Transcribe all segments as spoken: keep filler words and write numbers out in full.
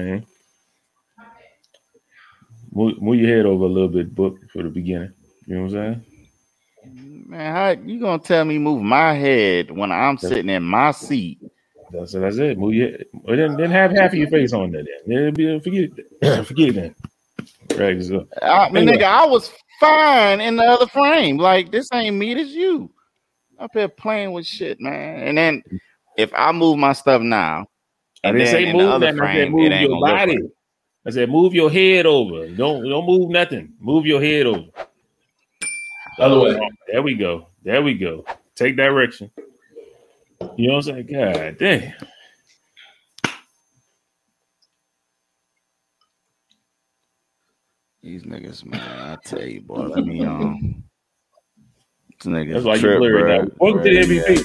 frame. Move, move your head over a little bit, book for the beginning. You know what I'm saying? Man, how you gonna tell me move my head when I'm that's, sitting in my seat? That's that's it. Move your head. Well, then, then have half of your face on there. Then be forget it. forget it then. Right. So, I mean, anyway. Nigga, I was fine in the other frame. Like this ain't me, this you. Up here playing with shit, man. And then if I move my stuff now, and I didn't say move that. I said move your body. Right. I said move your head over. Don't don't move nothing. Move your head over. Other way. There we go. There we go. Take direction. You know what I'm saying? God damn. These niggas, man, I tell you, boy, let me um. Niggas That's why trip, you blurry now. Welcome to the M V P.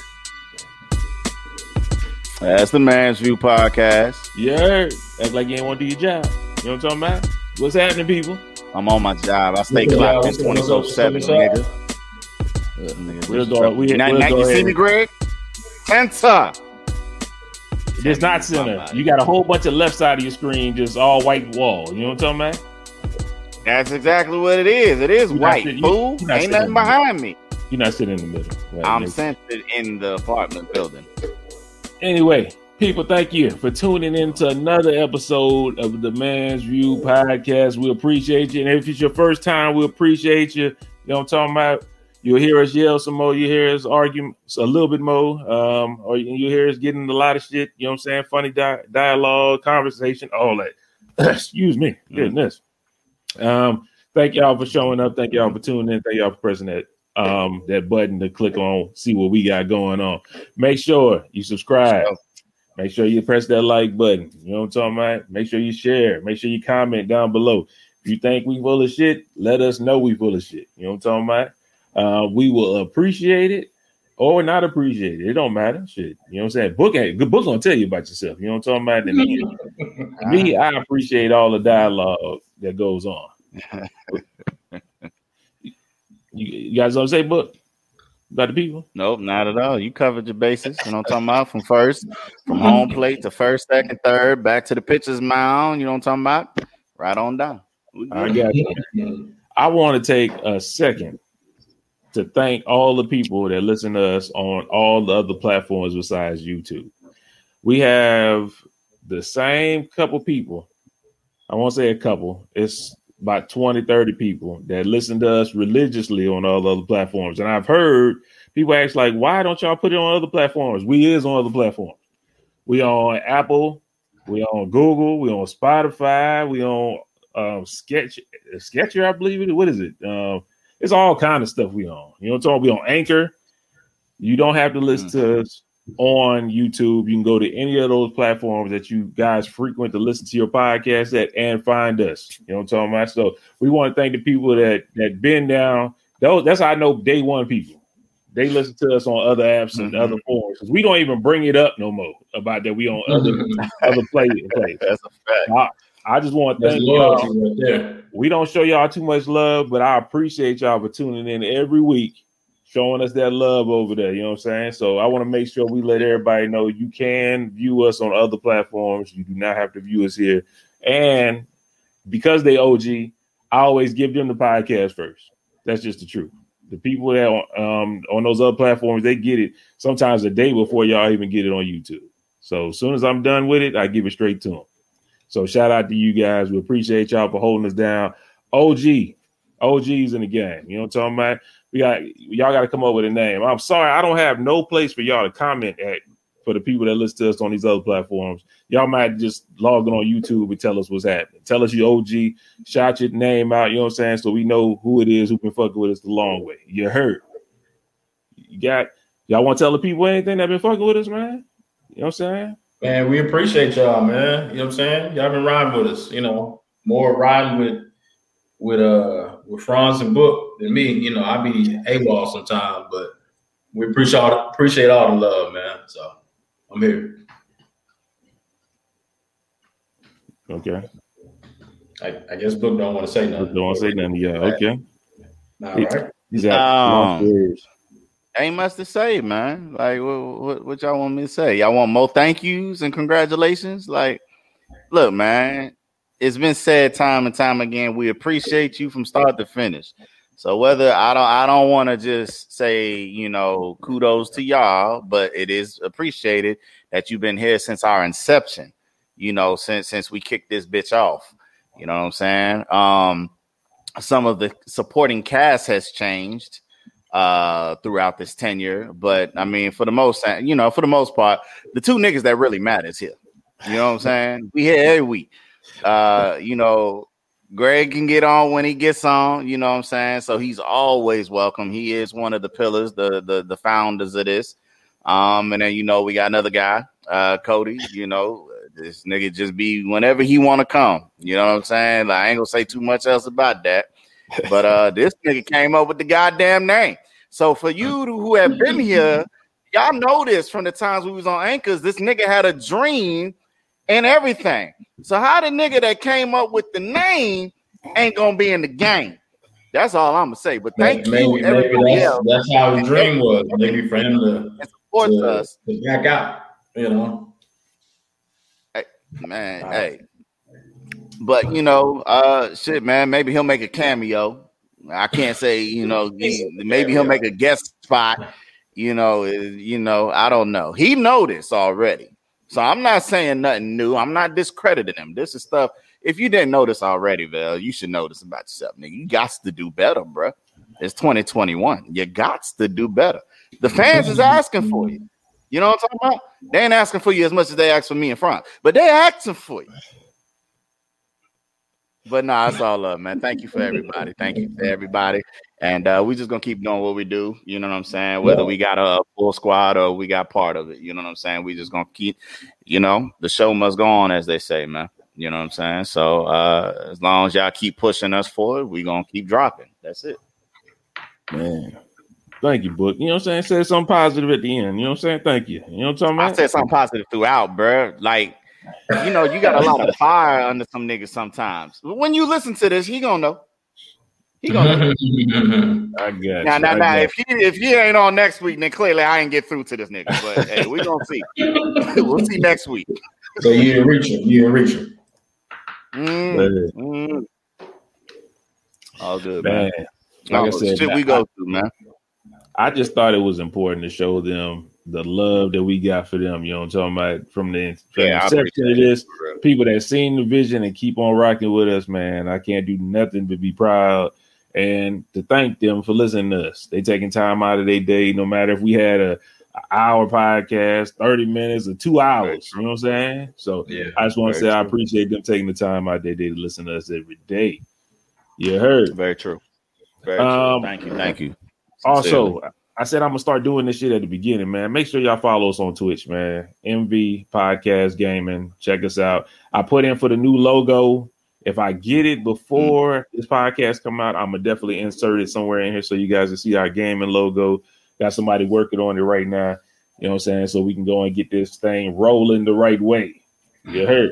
That's the Man's View podcast. Yeah, act like you ain't want to do your job. You know what I'm talking about? What's happening, people? I'm on my job. I stay clocked in twenty-four seven, nigga. We'll go. We, now we'll now go you ahead. see me, Greg? Center. It's not center. You got a whole bunch of left side of your screen, just all white wall. You know what I'm talking about? That's exactly what it is. It is You're white, sitting, fool. You, Ain't nothing behind me. You're not sitting in the middle. Right? I'm Maybe. centered in the apartment building. Anyway, people, thank you for tuning in to another episode of the Man's View podcast. We appreciate you. And if it's your first time, we appreciate you. You know what I'm talking about? You'll hear us yell some more. You hear us argue a little bit more. Um, or you hear us getting a lot of shit. You know what I'm saying? Funny di- dialogue, conversation, all that. Excuse me. Goodness. Um, thank y'all for showing up. Thank y'all for tuning in. Thank y'all for pressing that um that button to click on, see what we got going on. Make sure you subscribe. Make sure you press that like button. You know what I'm talking about? Make sure you share. Make sure you comment down below. If you think we full of shit, let us know we full of shit. You know what I'm talking about? Uh, we will appreciate it or not appreciate it. It don't matter. Shit. You know what I'm saying? Book ain't good book gonna tell you about yourself. You know what I'm talking about? And me, me, I appreciate all the dialogue that goes on. you, you guys don't say book about the people? Nope, not at all. You covered your bases. You know what I'm talking about? From first, from home plate to first, second, third, back to the pitcher's mound. You know what I'm talking about? Right on down. I got you. I want to take a second to thank all the people that listen to us on all the other platforms besides YouTube. We have the same couple people. I won't say a couple. It's about twenty, thirty people that listen to us religiously on all the other platforms. And I've heard people ask, like, why don't y'all put it on other platforms? We is on other platforms. We on Apple. We on Google. We on Spotify. We on um, Sketch, Sketcher, I believe it. What is it? Um, It's all kind of stuff we on. You know what I'm talking? We on Anchor. You don't have to listen to us on YouTube. You can go to any of those platforms that you guys frequent to listen to your podcast at and find us. You know what I'm talking about? So we want to thank the people that that been down. Those, that's how I know day one people. They listen to us on other apps and mm-hmm. other forums. We don't even bring it up no more about that we on other other play, plays. That's a fact. I, I just want to thank y'all. Right, we don't show y'all too much love, but I appreciate y'all for tuning in every week, showing us that love over there. You know what I'm saying? So I want to make sure we let everybody know you can view us on other platforms. You do not have to view us here. And because they O G, I always give them the podcast first. That's just the truth. The people that um on those other platforms, they get it sometimes a day before y'all even get it on YouTube. So as soon as I'm done with it, I give it straight to them. So shout out to you guys. We appreciate y'all for holding us down. O G, O Gs in the game. You know what I'm talking about? We got y'all got to come up with a name. I'm sorry, I don't have no place for y'all to comment at for the people that listen to us on these other platforms. Y'all might just log in on YouTube and tell us what's happening. Tell us your O G, shout your name out, you know what I'm saying? So we know who it is who been fucking with us the long way. You heard. You got y'all want to tell the people anything that been fucking with us, man? You know what I'm saying? Man, we appreciate y'all, man. You know what I'm saying? Y'all been riding with us, you know, more riding with with uh with Franz and Book than me. You know, I be AWOL sometimes, but we appreciate all, appreciate all the love, man. So I'm here. Okay. I, I guess Book don't want to say nothing. Don't want to say nothing. Yeah, okay. All right. He's out. Um, ain't much to say, man. Like, what, what, what y'all want me to say? Y'all want more thank yous and congratulations? Like, look, man, it's been said time and time again. We appreciate you from start to finish. So whether I don't, I don't want to just say, you know, kudos to y'all, but it is appreciated that you've been here since our inception. You know, since since we kicked this bitch off. You know what I'm saying? Um, some of the supporting cast has changed uh throughout this tenure, but I mean, for the most, you know, for the most part, the two niggas that really matters here. You know what I'm saying? We here every week. Uh, you know, Greg can get on when he gets on, you know what I'm saying? So he's always welcome. He is one of the pillars, the the the founders of this. Um, and then you know, we got another guy, uh, Cody, you know, this nigga just be whenever he want to come. You know what I'm saying? Like, I ain't gonna say too much else about that. But uh, this nigga came up with the goddamn name. So for you who have been here, y'all know this from the times we was on Anchors. This nigga had a dream and everything. So how the nigga that came up with the name ain't gonna be in the game? That's all I'm gonna say. But thank maybe, you, everybody maybe that's, else. That's how his dream was. Maybe for him to, support to, us. to back out. You know, hey, man, wow. hey. But you know, uh, shit, man. Maybe he'll make a cameo. I can't say, you know, he, maybe he'll make a guest spot. You know, you know, I don't know. He noticed already, so I'm not saying nothing new. I'm not discrediting him. This is stuff. If you didn't notice already, Val, you should notice about yourself, nigga. You got to do better, bro. It's twenty twenty-one. You got to do better. The fans is asking for you. You know what I'm talking about? They ain't asking for you as much as they ask for me in front, but they asking for you. But no, nah, it's all love, man. Thank you for everybody. Thank you for everybody. And uh, we just gonna keep doing what we do. You know what I'm saying? Whether we got a full squad or we got part of it. You know what I'm saying? We just gonna keep, you know, the show must go on, as they say, man. You know what I'm saying? So uh, as long as y'all keep pushing us forward, we gonna keep dropping. That's it. Man. Thank you, Book. You know what I'm saying? Say something positive at the end. You know what I'm saying? Thank you. You know what I'm talking about? I said something positive throughout, bro. Like, you know, you got a lot of fire under some niggas sometimes. But when you listen to this, he gonna know. He gonna know. I got you. Now, now, now, if he if he ain't on next week, then clearly I ain't get through to this nigga. But hey, we gonna see. We'll see next week. So you didn't reach him. You didn't reach him. Mm, mm. All good, man. man. Like oh, I said, shit man, we go I, through, man. I just thought it was important to show them the love that we got for them. You know what I'm talking about? From the, from yeah, the inception of this, people that seen the vision and keep on rocking with us, man. I can't do nothing but be proud and to thank them for listening to us. They taking time out of their day, no matter if we had a, a hour podcast, thirty minutes, or two hours. You know what I'm saying? So yeah, I just want to say true. I appreciate them taking the time out of their day to listen to us every day. You heard? Very true. Very um, true. Thank you. Thank you. Also, Sincerely. I said I'm gonna start doing this shit at the beginning, man. Make sure y'all follow us on Twitch, man. M V Podcast Gaming. Check us out. I put in for the new logo. If I get it before mm. this podcast come out, I'm gonna definitely insert it somewhere in here so you guys can see our gaming logo. Got somebody working on it right now. You know what I'm saying? So we can go and get this thing rolling the right way. You heard?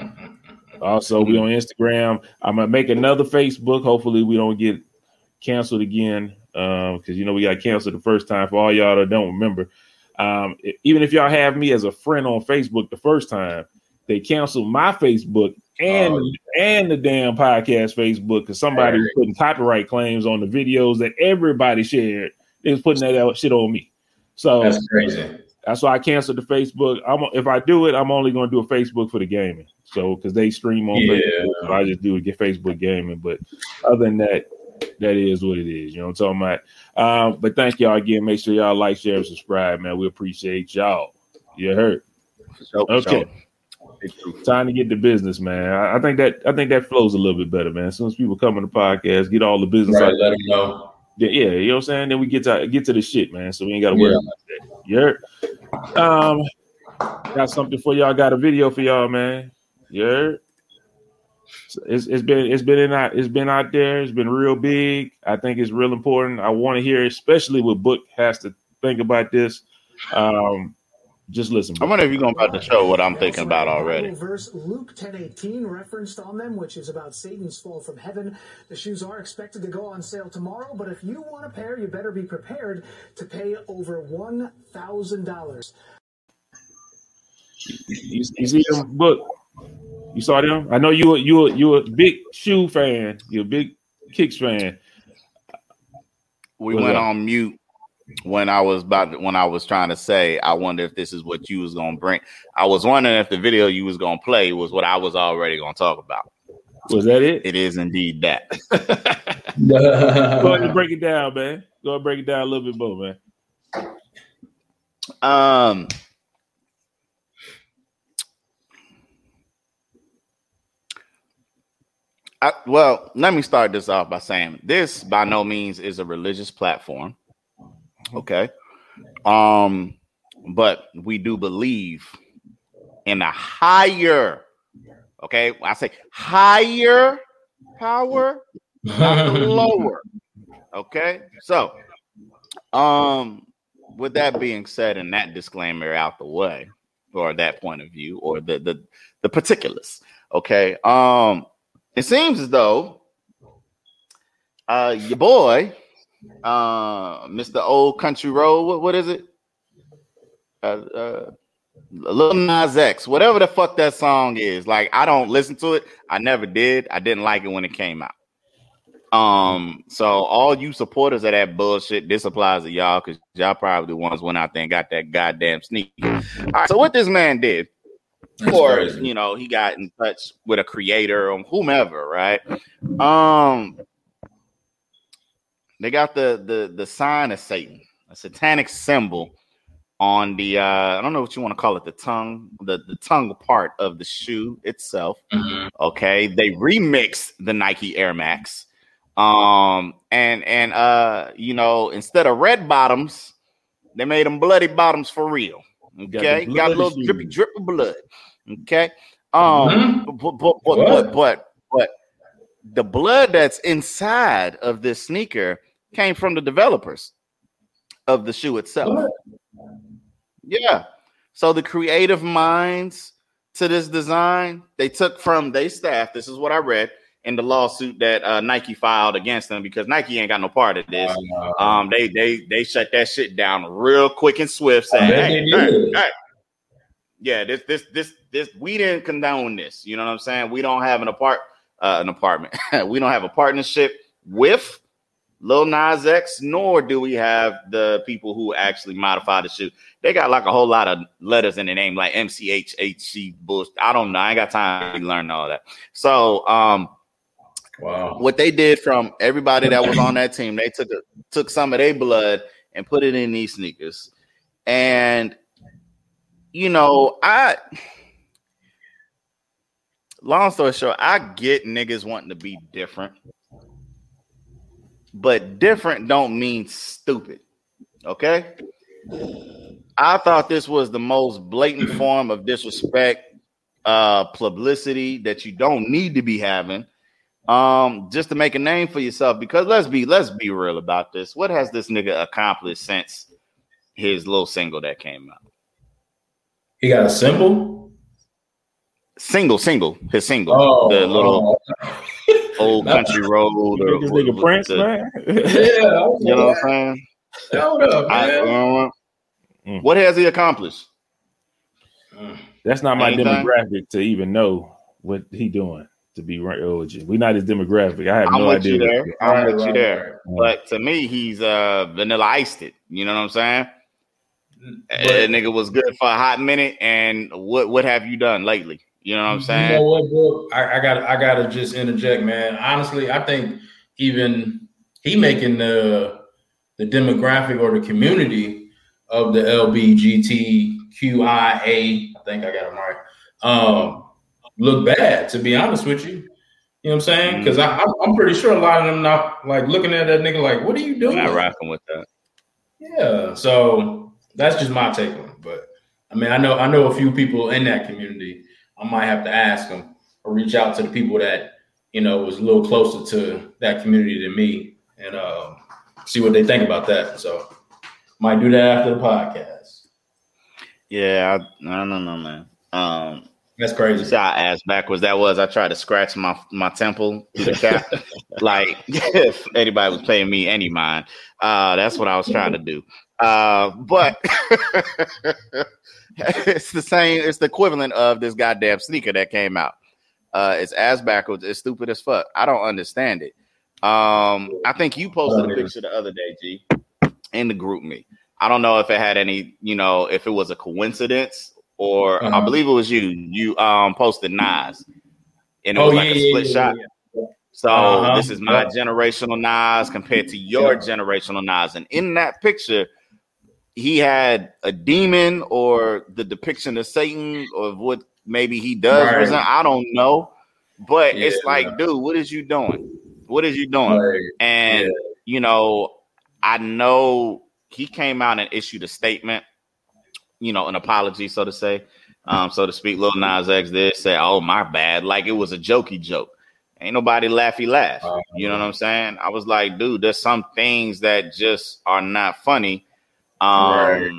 Also, we on Instagram. I'm gonna make another Facebook. Hopefully, we don't get canceled again. Um, because you know we got canceled the first time. For all y'all that don't remember, um, even if y'all have me as a friend on Facebook the first time, they canceled my Facebook and oh. and the damn podcast Facebook because somebody right. was putting copyright claims on the videos that everybody shared. They was putting that out shit on me. So that's crazy. That's why I canceled the Facebook. I'm if I do it, I'm only going to do a Facebook for the gaming. So because they stream on yeah. Facebook, so I just do it get Facebook gaming. But other than that. That is what it is. You know what I'm talking about? Um, but thank y'all again. Make sure y'all like, share, and subscribe, man. We appreciate y'all. You heard? Okay. Time to get to business, man. I, I think that I think that flows a little bit better, man. As soon as people come on the podcast, get all the business right, out. Let them know. Yeah, yeah, you know what I'm saying? Then we get to get to the shit, man. So we ain't got to worry yeah. about that. You heard? Um, got something for y'all. Got a video for y'all, man. You heard? It's, it's been it's been in out it's been out there. It's been real big. I think it's real important. I want to hear, especially what Book has to think about this. Um, just listen. Book. I wonder if you're going about to show what I'm thinking about already. Verse Luke ten eighteen referenced on them, which is about Satan's fall from heaven. The shoes are expected to go on sale tomorrow, but if you want a pair, you better be prepared to pay over one thousand dollars. You, you see them, Book? You saw them? I know you you you a big shoe fan. You're a big Kicks fan. We What's went up? on mute when I was about to, when I was trying to say. I wonder if this is what you was gonna bring. I was wondering if the video you was gonna play was what I was already gonna talk about. Was that it? It is indeed that. Go ahead and break it down, man. Go ahead and break it down a little bit more, man. Um. I, well, let me start this off by saying this by no means is a religious platform. Okay. Um, but we do believe in a higher, okay, I say higher power, not the lower. Okay. So um with that being said, and that disclaimer out the way, or that point of view, or the the the particulars, okay. Um It seems as though uh, your boy, uh, Mister Old Country Road, what, what is it? Uh, uh, Lil Nas X, whatever the fuck that song is. Like, I don't listen to it. I never did. I didn't like it when it came out. Um, so all you supporters of that bullshit, this applies to y'all because y'all probably the ones went out there and got that goddamn sneaker. All right, so what this man did. Or, you know, he got in touch with a creator or whomever, right? Um, they got the the the sign of Satan, a satanic symbol on the uh, I don't know what you want to call it, the tongue, the the tongue part of the shoe itself. Mm-hmm. Okay, they remixed the Nike Air Max, um, and and uh, you know, instead of red bottoms, they made them bloody bottoms for real. Okay, got, got a little shoes. drippy drip of blood. Okay, um, mm-hmm. but, but, but, but but but the blood that's inside of this sneaker came from the developers of the shoe itself. What? Yeah, so the creative minds to this design they took from their staff. This is what I read in the lawsuit that uh, Nike filed against them because Nike ain't got no part of this. Uh, um, they they they shut that shit down real quick and swift. Saying, hey, hey, hey. Yeah, this, this, this, this, we didn't condone this. You know what I'm saying? We don't have an apart, uh, an apartment. We don't have a partnership with Lil Nas X, nor do we have the people who actually modify the shoe. They got like a whole lot of letters in the name, like M C H H C bullshit. I don't know. I ain't got time to learn all that. So, um, wow, what they did from everybody that was on that team, they took a, took some of their blood and put it in these sneakers, and. You know, I long story short, I get niggas wanting to be different, but different don't mean stupid. Okay. I thought this was the most blatant form of disrespect, uh, publicity that you don't need to be having, um, just to make a name for yourself. Because let's be let's be real about this. What has this nigga accomplished since his little single that came out? He got a symbol? Single, single, his single. Oh, the little oh. Old Country Road. Or, this nigga Prince, the, man. Yeah. You know what I'm saying? Hold up, man. I, uh, mm. What has he accomplished? That's not my Anything? demographic to even know what he doing, to be real with you. We're not his demographic. I have I'm no with idea. You there. I'm right, with right, you there. right. But to me, he's uh, vanilla iced it. You know what I'm saying? But, that nigga was good for a hot minute, and what what have you done lately? You know what I'm saying? You know what, bro? I, I got I gotta just interject, man. Honestly, I think even he making the the demographic or the community of the L B G T Q I A, I think I got him right, um, look bad, to be honest with you. You know what I'm saying? Because mm-hmm. I'm pretty sure a lot of them not like looking at that nigga like, what are you doing? I'm not rocking with that. Yeah, so that's just my take on it. But I mean, I know I know a few people in that community. I might have to ask them or reach out to the people that, you know, was a little closer to that community than me and uh, see what they think about that. So might do that after the podcast. Yeah, I, I don't know, man. Um, That's crazy. See how ass backwards that was. I tried to scratch my my temple through the cap. Like if anybody was paying me any mind, uh, that's what I was trying to do. Uh, but it's the same. It's the equivalent of this goddamn sneaker that came out. Uh, it's ass backwards. It's stupid as fuck. I don't understand it. Um, I think you posted a picture the other day, G, in the group me. I don't know if it had any, you know, if it was a coincidence or uh-huh. I believe it was you. You um posted Nas, and it oh, was yeah, like a yeah, split yeah, shot. Yeah, yeah. So uh-huh. this is my yeah. generational Nas compared to your yeah. generational Nas, and in that picture, he had a demon or the depiction of Satan or what maybe he does right. present. I don't know, but yeah, it's like, yeah. dude, what is you doing? What is you doing? Right. And yeah. you know, I know he came out and issued a statement, you know, an apology, so to say, um, so to speak. Lil Nas X did say, "Oh, my bad," like it was a jokey joke. Ain't nobody laughy laugh. Uh, you know what I'm saying? I was like, dude, there's some things that just are not funny um, right.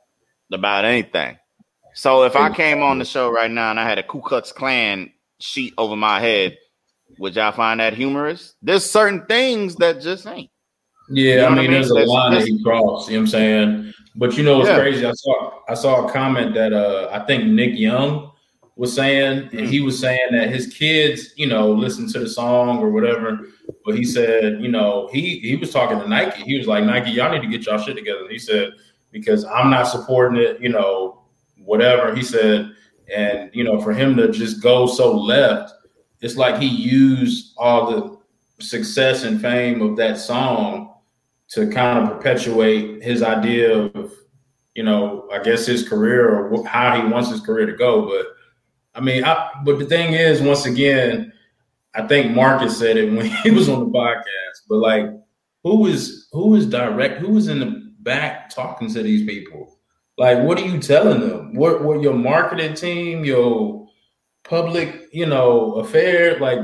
about anything. So if I came on the show right now and I had a Ku Klux Klan sheet over my head, would y'all find that humorous? There's certain things that just ain't. Yeah, you know I mean, I mean, there's a That's, line that he crossed. You know what I'm saying? But you know what's yeah. crazy? I saw I saw a comment that uh, I think Nick Young was saying, and he was saying that his kids, you know, listen to the song or whatever. But he said, you know, he he was talking to Nike. He was like, Nike, y'all need to get y'all shit together. He said, because I'm not supporting it, you know, whatever. He said, and, you know, for him to just go so left, it's like he used all the success and fame of that song to kind of perpetuate his idea of, you know, I guess his career or how he wants his career to go. But I mean, I, but the thing is, once again, I think Marcus said it when he was on the podcast, but like, who is, who is direct, who is in the back talking to these people? Like, what are you telling them? What, what your marketing team, your public, you know, affair? Like,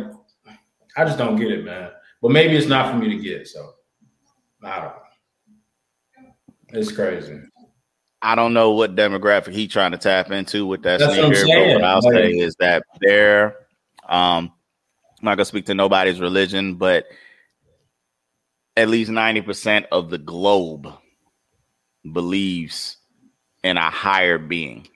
I just don't get it, man. But maybe it's not for me to get, so I don't know. It's crazy. I don't know what demographic he trying to tap into with that sneaker, what but what I'll like, say is that they're um I'm not gonna speak to nobody's religion, but at least ninety percent of the globe believes in a higher being.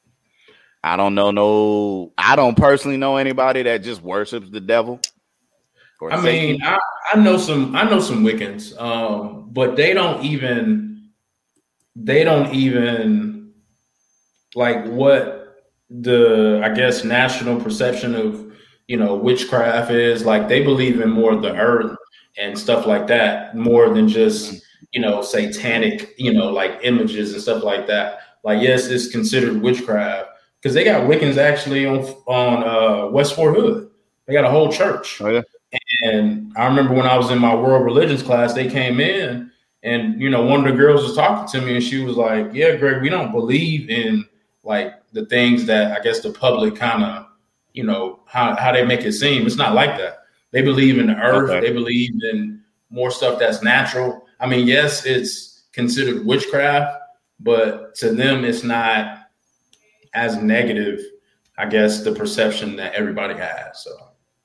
I don't know no I don't personally know anybody that just worships the devil. I mean, I, I know some I know some Wiccans, um, but they don't even They don't even like what the, I guess, national perception of, you know, witchcraft is. Like, they believe in more of the earth and stuff like that, more than just, you know, satanic, you know, like images and stuff like that. Like, yes, it's considered witchcraft because they got Wiccans actually on on uh, West Fort Hood. They got a whole church. Oh, yeah. And I remember when I was in my world religions class, they came in. And, you know, one of the girls was talking to me and she was like, yeah, Greg, we don't believe in like the things that I guess the public kind of, you know, how, how they make it seem. It's not like that. They believe in the earth. Okay. They believe in more stuff that's natural. I mean, yes, it's considered witchcraft, but to them, it's not as negative, I guess, the perception that everybody has. So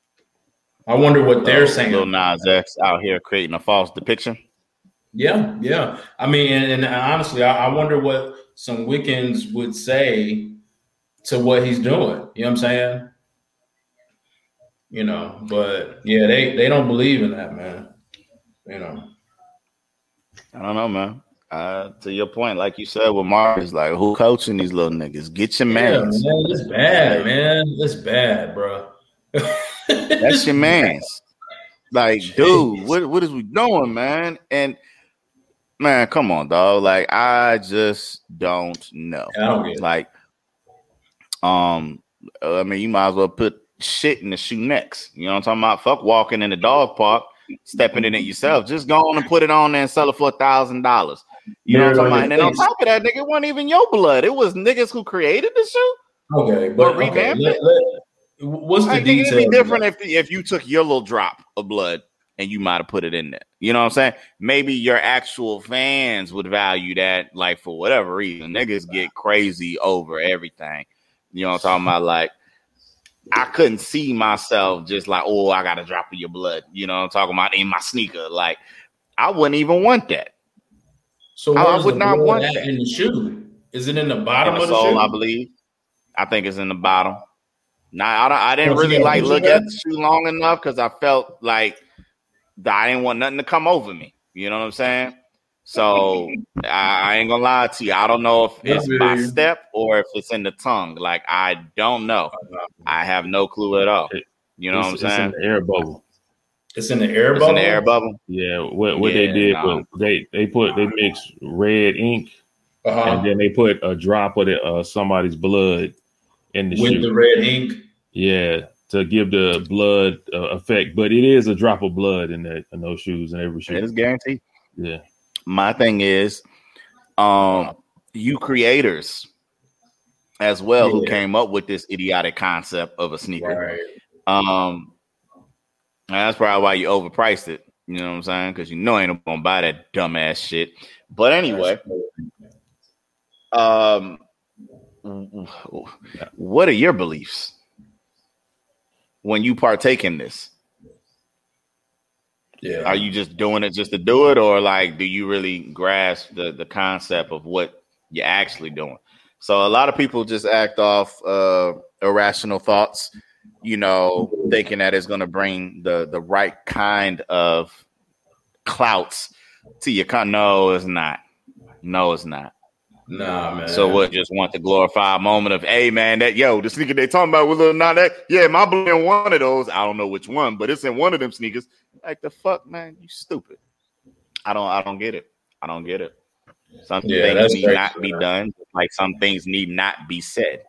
I wonder what they're saying. Lil Nas X out here creating a false depiction. Yeah, yeah. I mean, and, and honestly, I, I wonder what some Wiccans would say to what he's doing. You know what I'm saying? You know, but yeah, they, they don't believe in that, man. You know. I don't know, man. Uh, to your point, like you said with Marcus, like, who coaching these little niggas? Get your yeah, mans. Man. It's bad, man. It's bad, bro. That's your mans. Like, dude, what what is we doing, man? And man, come on, dog. Like, I just don't know. I don't get it. Like, um, I mean, you might as well put shit in the shoe next. You know what I'm talking about? Fuck walking in the dog park, stepping in it yourself. Just go on and put it on there and sell it for a thousand dollars. You know what I'm talking about? And then on top of that, nigga, it wasn't even your blood. It was niggas who created the shoe. Okay, but revamped okay, it. Let, let, what's the like, detail? It'd be different if if you took your little drop of blood and you might have put it in there. You know what I'm saying? Maybe your actual fans would value that, like, for whatever reason. Niggas get crazy over everything. You know what I'm talking about? Like, I couldn't see myself just like, oh, I got a drop of your blood. You know what I'm talking about? In my sneaker. Like, I wouldn't even want that. So I would not want that in the shoe. Is it in the bottom in the of the sole, shoe? I believe. I think it's in the bottom. Now I, don't, I didn't really like look at the shoe long enough because I felt like I didn't want nothing to come over me. You know what I'm saying? So I, I ain't gonna lie to you. I don't know if it's by step or if it's in the tongue. Like I don't know. I have no clue at all. You know it's, what I'm saying? It's in the air bubble. It's in the air it's bubble. In the air bubble. Yeah. What what yeah, they did no. was they they put they mixed red ink uh-huh. and then they put a drop of the, uh, somebody's blood in the with shoe. the red ink. Yeah, to give the blood uh, effect, but it is a drop of blood in that in those shoes in every shoe. It is guaranteed. Yeah. My thing is, um, you creators as well yeah. who came up with this idiotic concept of a sneaker. Right. Um, that's probably why you overpriced it. You know what I'm saying? Because you know ain't gonna buy that dumbass shit. But anyway, um, what are your beliefs when you partake in this? Yeah. Are you just doing it just to do it, or like do you really grasp the, the concept of what you're actually doing? So a lot of people just act off uh, irrational thoughts, you know, thinking that it's going to bring the, the right kind of clouts to your con. No, it's not. No, it's not. Nah, man. So we'll just want the glorified moment of, hey, man, that yo, the sneaker they talking about with Lil Nas X. Yeah, my blue in one of those. I don't know which one, but it's in one of them sneakers. Like the fuck, man, you stupid. I don't, I don't get it. I don't get it. Some yeah, things need not be done, like some things need not be said.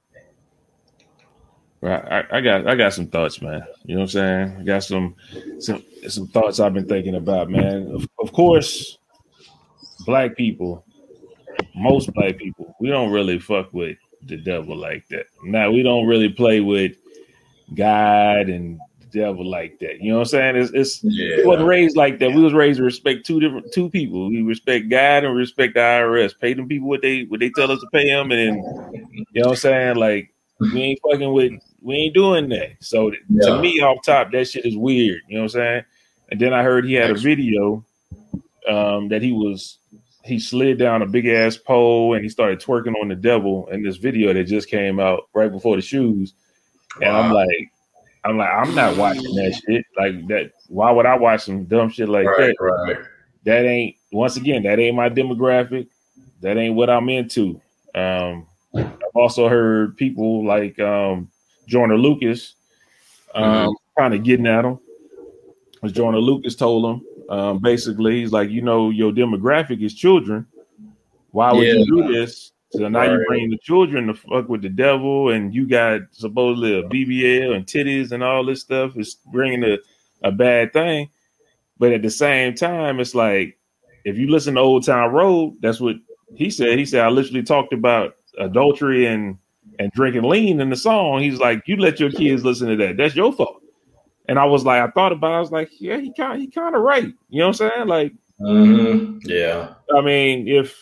Right, I, I got, I got some thoughts, man. You know what I'm saying? I got some, some, some thoughts I've been thinking about, man. Of, of course, black people. Most black people, we don't really fuck with the devil like that. Now, we don't really play with God and the devil like that. You know what I'm saying? It's, it's yeah. We wasn't raised like that. We was raised to respect two different two people. We respect God and respect the I R S. Pay them people what they what they tell us to pay them, and then, you know what I'm saying? Like we ain't fucking with, we ain't doing that. So yeah. to me, off top, that shit is weird. You know what I'm saying? And then I heard he had a video um, that he was. He slid down a big ass pole and he started twerking on the devil in this video that just came out right before the shoes. And wow. I'm like, I'm like, I'm not watching that shit like that. Why would I watch some dumb shit like right, that? Right. That ain't, once again, that ain't my demographic. That ain't what I'm into. Um, I've also heard people like um, Joyner Lucas um, mm-hmm. kind of getting at him. As Joyner Lucas told him, Um, basically, he's like, you know, your demographic is children. Why would yeah. you do this? So now right. you're bringing the children to fuck with the devil, and you got supposedly a B B L and titties and all this stuff. It's bringing a, a bad thing. But at the same time, it's like, if you listen to Old Town Road, that's what he said. He said, I literally talked about adultery and, and drinking lean in the song. He's like, you let your kids listen to that. That's your fault. And I was like, I thought about it. I was like, yeah, he kind he kind of right. You know what I'm saying? Like, mm-hmm. yeah. I mean, if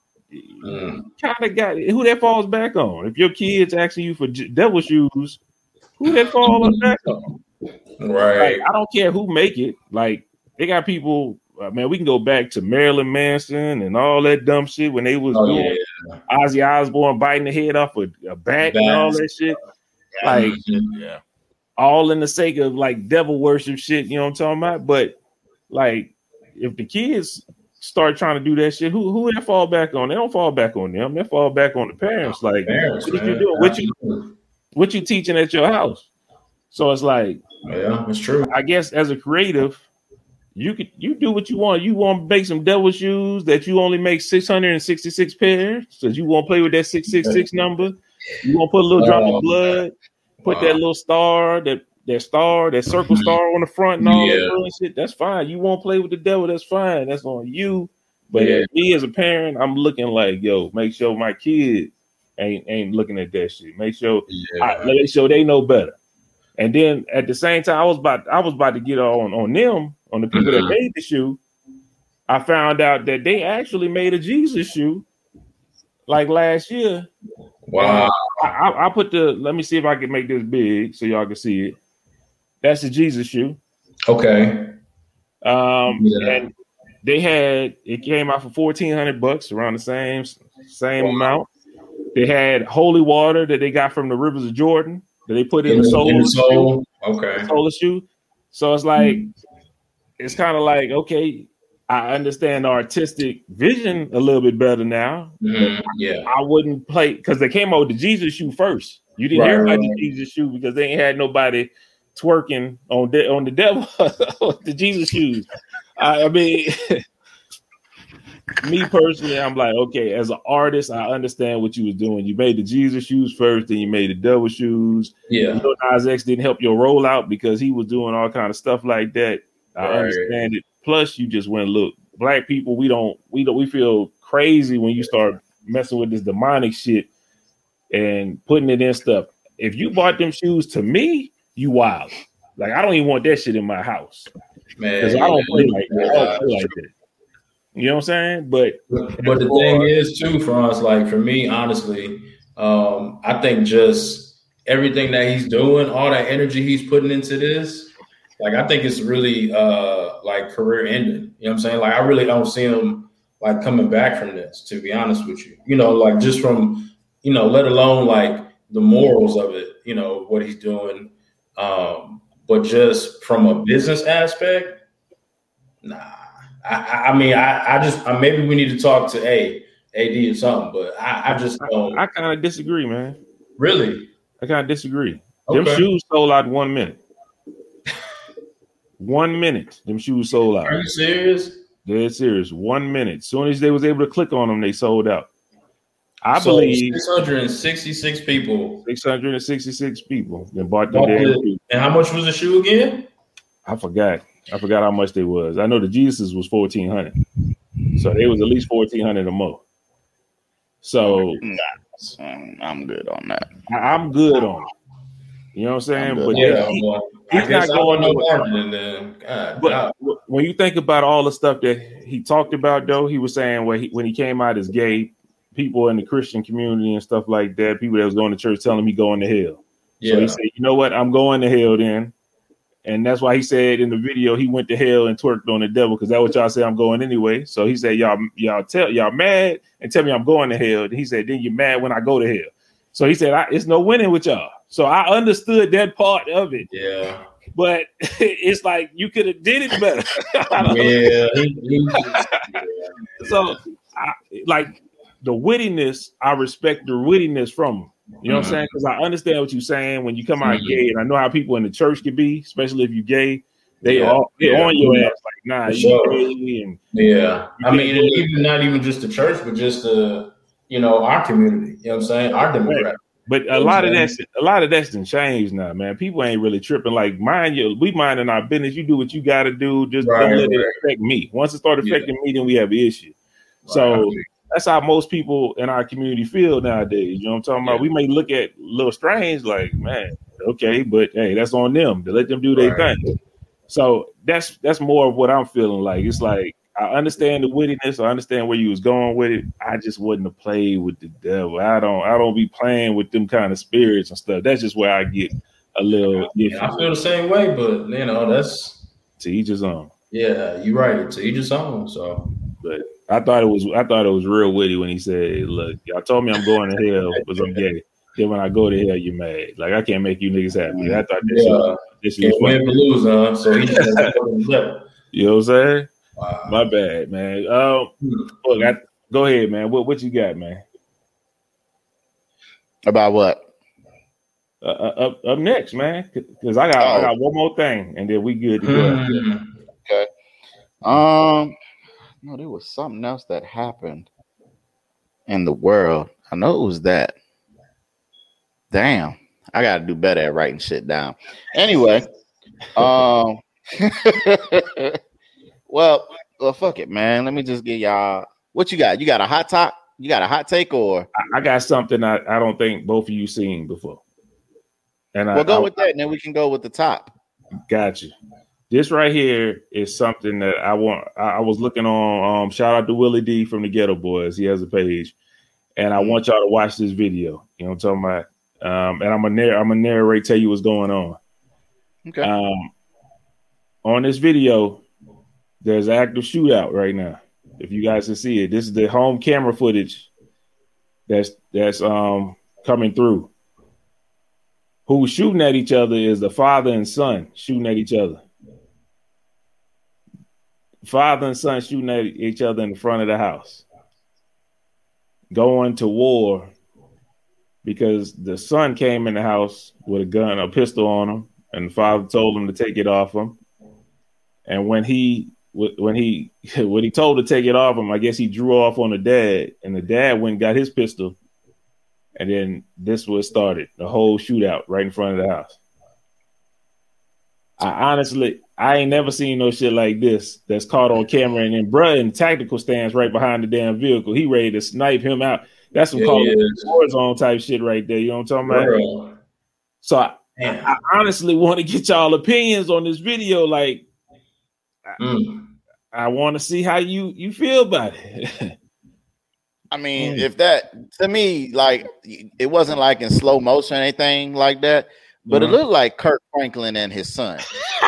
mm. kind of got who that falls back on. If your kid's asking you for j- devil shoes, who that falls back on? Right. Like, I don't care who make it. Like, they got people. Uh, man, we can go back to Marilyn Manson and all that dumb shit when they was oh, doing yeah. Ozzy Osbourne biting the head off a, a bat Bats. and all that shit. Yeah. Like, yeah. all in the sake of like devil worship shit, you know what I'm talking about? But like, if the kids start trying to do that shit, who who they fall back on? They don't fall back on them. They fall back on the parents. Like, parents, what man. you doing? What you what you teaching at your house? So it's like, yeah, it's true. I guess as a creative, you could you do what you want. You want to make some devil shoes that you only make six hundred sixty-six pairs, so you want to play with that six six six number. You want to put a little drop oh, of blood. Man. Put wow. that little star, that that star, that circle star on the front and all yeah. that shit. That's fine. You won't play with the devil. That's fine. That's on you. But yeah. as me as a parent, I'm looking like, yo, make sure my kids ain't ain't looking at that shit. Make sure, yeah. I, make sure they know better. And then at the same time, I was about I was about to get on on them, on the people mm-hmm. that made the shoe. I found out that they actually made a Jesus shoe like last year. Wow. I, I, I put the, let me see if I can make this big so y'all can see it. That's the Jesus shoe. Okay. Um, yeah. And they had, it came out for fourteen hundred bucks, around the same, same wow. amount. They had holy water that they got from the rivers of Jordan. that they put in, in the the soul, in the soul. Shoe, Okay, the solar shoe. So it's like it's kind of like okay, I understand the artistic vision a little bit better now. mm-hmm. Yeah, I wouldn't play because they came out with the Jesus shoe first. You didn't right, hear about right. the Jesus shoe because they ain't had nobody twerking on de- on the devil the Jesus shoes. I, I mean, me personally, I'm like, okay, as an artist, I understand what you was doing. You made the Jesus shoes first, then you made the devil shoes. Yeah, Lil Nas X didn't help your rollout because he was doing all kind of stuff like that. I right. understand it. Plus, you just went look. Black people, we don't, we don't, we feel crazy when you start messing with this demonic shit and putting it in stuff. If you bought them shoes to me, you wild. Like I don't even want that shit in my house because Man, I yeah, don't play like that. yeah. I don't play like that. You know what I'm saying? But but the thing is too, Franz, like for me, honestly, um, I think just everything that he's doing, all that energy he's putting into this, like I think it's really uh like career ending. You know what I'm saying? Like I really don't see him like coming back from this, to be honest with you. You know, like just from, you know, let alone like the morals of it, you know, what he's doing. Um, but just from a business aspect, nah. I, I mean, I, I just I, maybe we need to talk to A A D or something, but I, I just don't. I, I kind of disagree, man. Really, I kind of disagree. Okay. Them shoes sold out in one minute. One minute, them shoes sold out. Are you serious? Dead serious. One minute. As soon as they was able to click on them, they sold out. I so believe six hundred sixty-six people. six hundred sixty-six people that bought the Bought damn the, shoe. and how much was the shoe again? I forgot. I forgot how much they was. I know the Jesus was fourteen hundred, so they was at least fourteen hundred or more. So I'm good on that. I, I'm good on it. You know what I'm saying? But Yeah, he, well, he's I guess not I going don't know nowhere. margin then. God, But God. when you think about all the stuff that he talked about, though, he was saying when he, when he came out as gay, people in the Christian community and stuff like that, people that was going to church telling him he going to hell. Yeah. So he said, you know what? I'm going to hell then. And that's why he said in the video he went to hell and twerked on the devil because that's what y'all say I'm going anyway. So he said, y'all, y'all tell y'all mad and tell me I'm going to hell. And he said, then you're mad when I go to hell. So he said, I, it's no winning with y'all. So I understood that part of it. Yeah. But it's like you could have did it better. Yeah. He, he just, yeah. So I, like the wittiness, I respect the wittiness from him. You know mm-hmm. what I'm saying? Because I understand what you're saying when you come out mm-hmm. gay, and I know how people in the church can be, especially if you're gay. They yeah. all they yeah. on your ass like, nah, you sure. gay. And yeah, I mean, even not even just the church, but just the you know our community. You know what I'm saying? Our demographic. Right. But a lot of that's a lot of that's been changed now, man. People ain't really tripping. Like, mind you, we minding our business. You do what you got to do. Just right, don't let right. it affect me. Once it starts affecting yeah. me, then we have an issue. Right. So that's how most people in our community feel nowadays. You know what I'm talking yeah. about? We may look at a little strange, like, man, okay, but hey, that's on them to let them do their right. thing. So that's that's more of what I'm feeling like. It's like I understand the wittiness. I understand where you was going with it. I just wouldn't have played with the devil. I don't. I don't be playing with them kind of spirits and stuff. That's just where I get a little. Yeah, I feel the same way, but you know, that's to each his own. Yeah, you're right. To each his own. So, but I thought it was. I thought it was real witty when he said, "Look, y'all told me I'm going to hell because I'm gay. Then when I go to hell, you're mad. Like I can't make you niggas happy." I thought this. Yeah, this was win or lose, huh? So he just you know what I'm saying? Wow. My bad, man. Um, look, I, go ahead, man. What what you got, man? About what? Uh, up up next, man. Because I got oh. I got one more thing, and then we good to go. Mm-hmm. Okay. Um, no, there was something else that happened in the world. I know it was that. Damn, I got to do better at writing shit down. Anyway, um. Well, well, fuck it, man. Let me just get y'all. What you got? You got a hot top? You got a hot take, or I, I got something I, I don't think both of you seen before. And we'll I, go I, with that, and then we can go with the top. Got you. This right here is something that I want. I, I was looking on. Um, shout out to Willie D from the Ghetto Boys. He has a page, and I want y'all to watch this video. You know what I'm talking about? Um, and I'm gonna narr- I'm gonna narrate, tell you what's going on. Okay. Um, on this video. There's an active shootout right now. If you guys can see it, this is the home camera footage that's that's um coming through. who's shooting at each other is the father and son shooting at each other. Father and son shooting at each other in the front of the house, going to war because the son came in the house with a gun, a pistol on him, and the father told him to take it off him. And when he when he when he told to take it off him, I guess he drew off on the dad, and the dad went and got his pistol, and then this was started, the whole shootout right in front of the house. I honestly, I ain't never seen no shit like this that's caught on camera, and then bruh in tactical stands right behind the damn vehicle. He ready to snipe him out. That's some yeah, Call of Duty Warzone type shit right there. You know what I'm talking about? Bro. So I, I, I honestly want to get y'all opinions on this video. Like, mm. I, I want to see how you you feel about it. I mean, mm. if that to me, like, it wasn't like in slow motion or anything like that. But mm-hmm. it looked like Kirk Franklin and his son.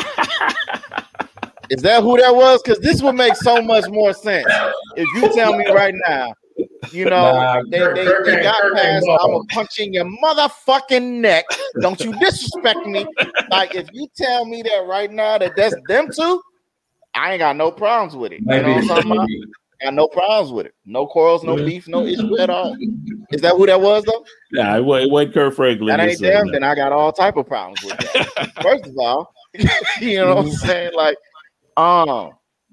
Is that who that was? Because this would make so much more sense if you tell me right now. You know, nah, they, Kirk, they, Kirk, they got Kirk, past. I'm gonna punch in your motherfucking neck. Don't you disrespect me? Like, if you tell me that right now that that's them two, I ain't got no problems with it. Maybe, you know what I'm talking about? I got no problems with it. No quarrels, no beef, no issue at all. Is that who that was, though? Nah, it wasn't, it wasn't Kirk Franklin. That ain't them, that. Then I got all type of problems with that. First of all, you know what I'm saying? Like, um,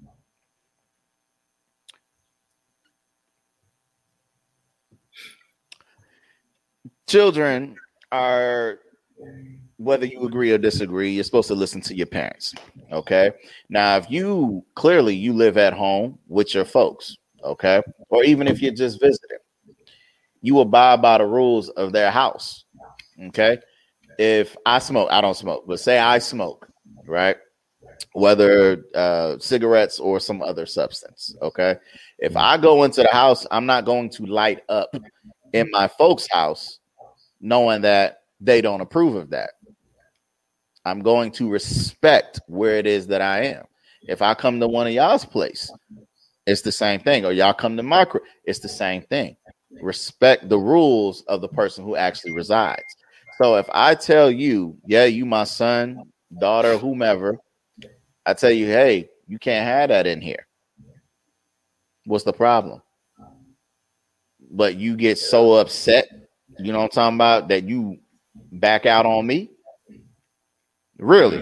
children are, whether you agree or disagree, you're supposed to listen to your parents. Okay. Now, if you clearly you live at home with your folks, okay, or even if you're just visiting, you abide by the rules of their house. Okay. If I smoke, I don't smoke, but say I smoke, right? Whether uh, cigarettes or some other substance. Okay. If I go into the house, I'm not going to light up in my folks' house knowing that they don't approve of that. I'm going to respect where it is that I am. If I come to one of y'all's place, it's the same thing. Or y'all come to my crib, it's the same thing. Respect the rules of the person who actually resides. So if I tell you, yeah, you my son, daughter, whomever, I tell you, hey, you can't have that in here. What's the problem? But you get so upset, you know what I'm talking about, that you back out on me? Really?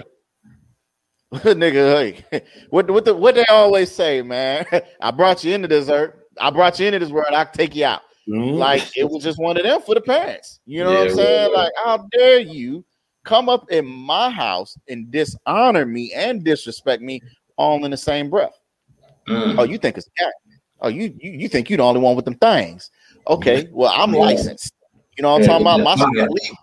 Nigga, hey, what what the, what they always say, man? I brought you into this earth. I brought you into this world. I take you out. Mm-hmm. Like, it was just one of them for the parents. You know yeah, what I'm saying? Right. Like, how dare you come up in my house and dishonor me and disrespect me all in the same breath? Mm. Oh, you think it's cat? Oh, you, you you think you the only one with them things? Okay, well, I'm licensed. You know what I'm talking about? My stuff legal.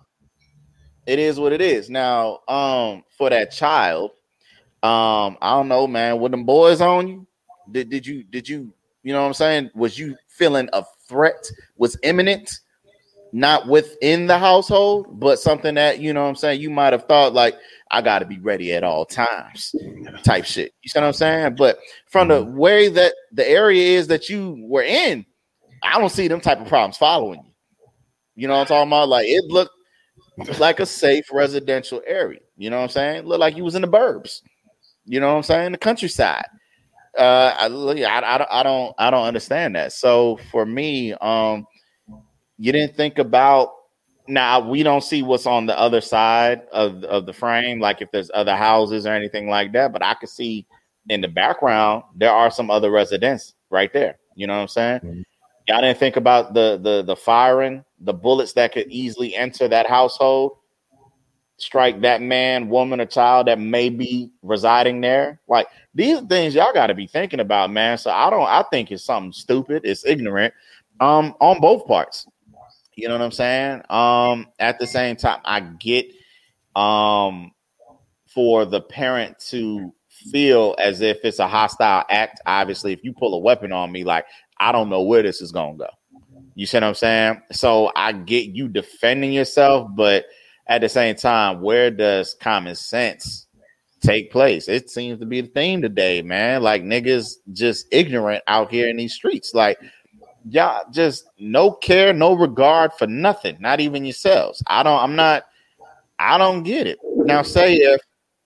It is what it is. Now, um, for that child, um, I don't know, man. Were them boys on you? Did did you did you you know what I'm saying? Was you feeling a threat was imminent, not within the household, but something that, you know what I'm saying, you might have thought like, I got to be ready at all times, type shit. You see what I'm saying? But from the way that the area is that you were in, I don't see them type of problems following you. You know what I'm talking about? Like, it looked like a safe residential area. You know what I'm saying? Looked like you was in the burbs. You know what I'm saying? The countryside. Uh, I, I, I, I don't, I don't understand that. So for me, um, you didn't think about. Now we don't see what's on the other side of of the frame, like if there's other houses or anything like that. But I could see in the background there are some other residents right there. You know what I'm saying? Mm-hmm. Y'all didn't think about the the the firing, the bullets that could easily enter that household, strike that man, woman, or child that may be residing there. Like, these are things y'all got to be thinking about, man. So I don't. I think it's something stupid. It's ignorant, um, on both parts. You know what I'm saying? Um, at the same time, I get, um, for the parent to feel as if it's a hostile act. Obviously, if you pull a weapon on me, like, I don't know where this is gonna go. You see what I'm saying? So I get you defending yourself, but at the same time, where does common sense take place? It seems to be the theme today, man. Like, niggas just ignorant out here in these streets. Like, y'all just no care, no regard for nothing, not even yourselves. I don't, I'm not, I don't get it. Now, say if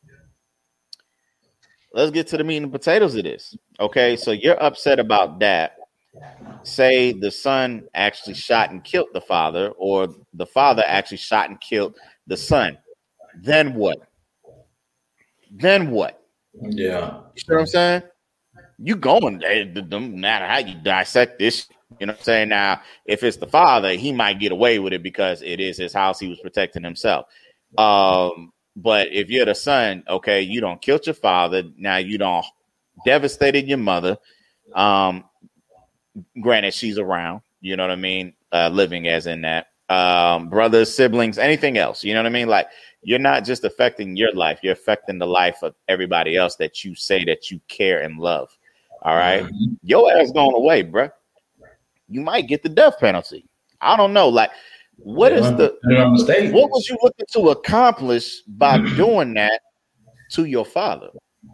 let's get to the meat and potatoes of this. Okay, so you're upset about that. Say the son actually shot and killed the father, or the father actually shot and killed the son. Then what? Then what? Yeah. You see what I'm saying? You going, no matter how you dissect this, you know what I'm saying? Now, if it's the father, he might get away with it because it is his house. He was protecting himself. Um, but if you're the son, okay, you don't killed your father. Now you don't devastated your mother. Um, granted, she's around, you know what I mean? Uh, living as in that. Um, brothers, siblings, anything else, you know what I mean? Like, you're not just affecting your life, you're affecting the life of everybody else that you say that you care and love. All right. Mm-hmm. Your ass going away, bro. You might get the death penalty. I don't know. Like, what yeah, is the what was you looking to accomplish by doing that to your father?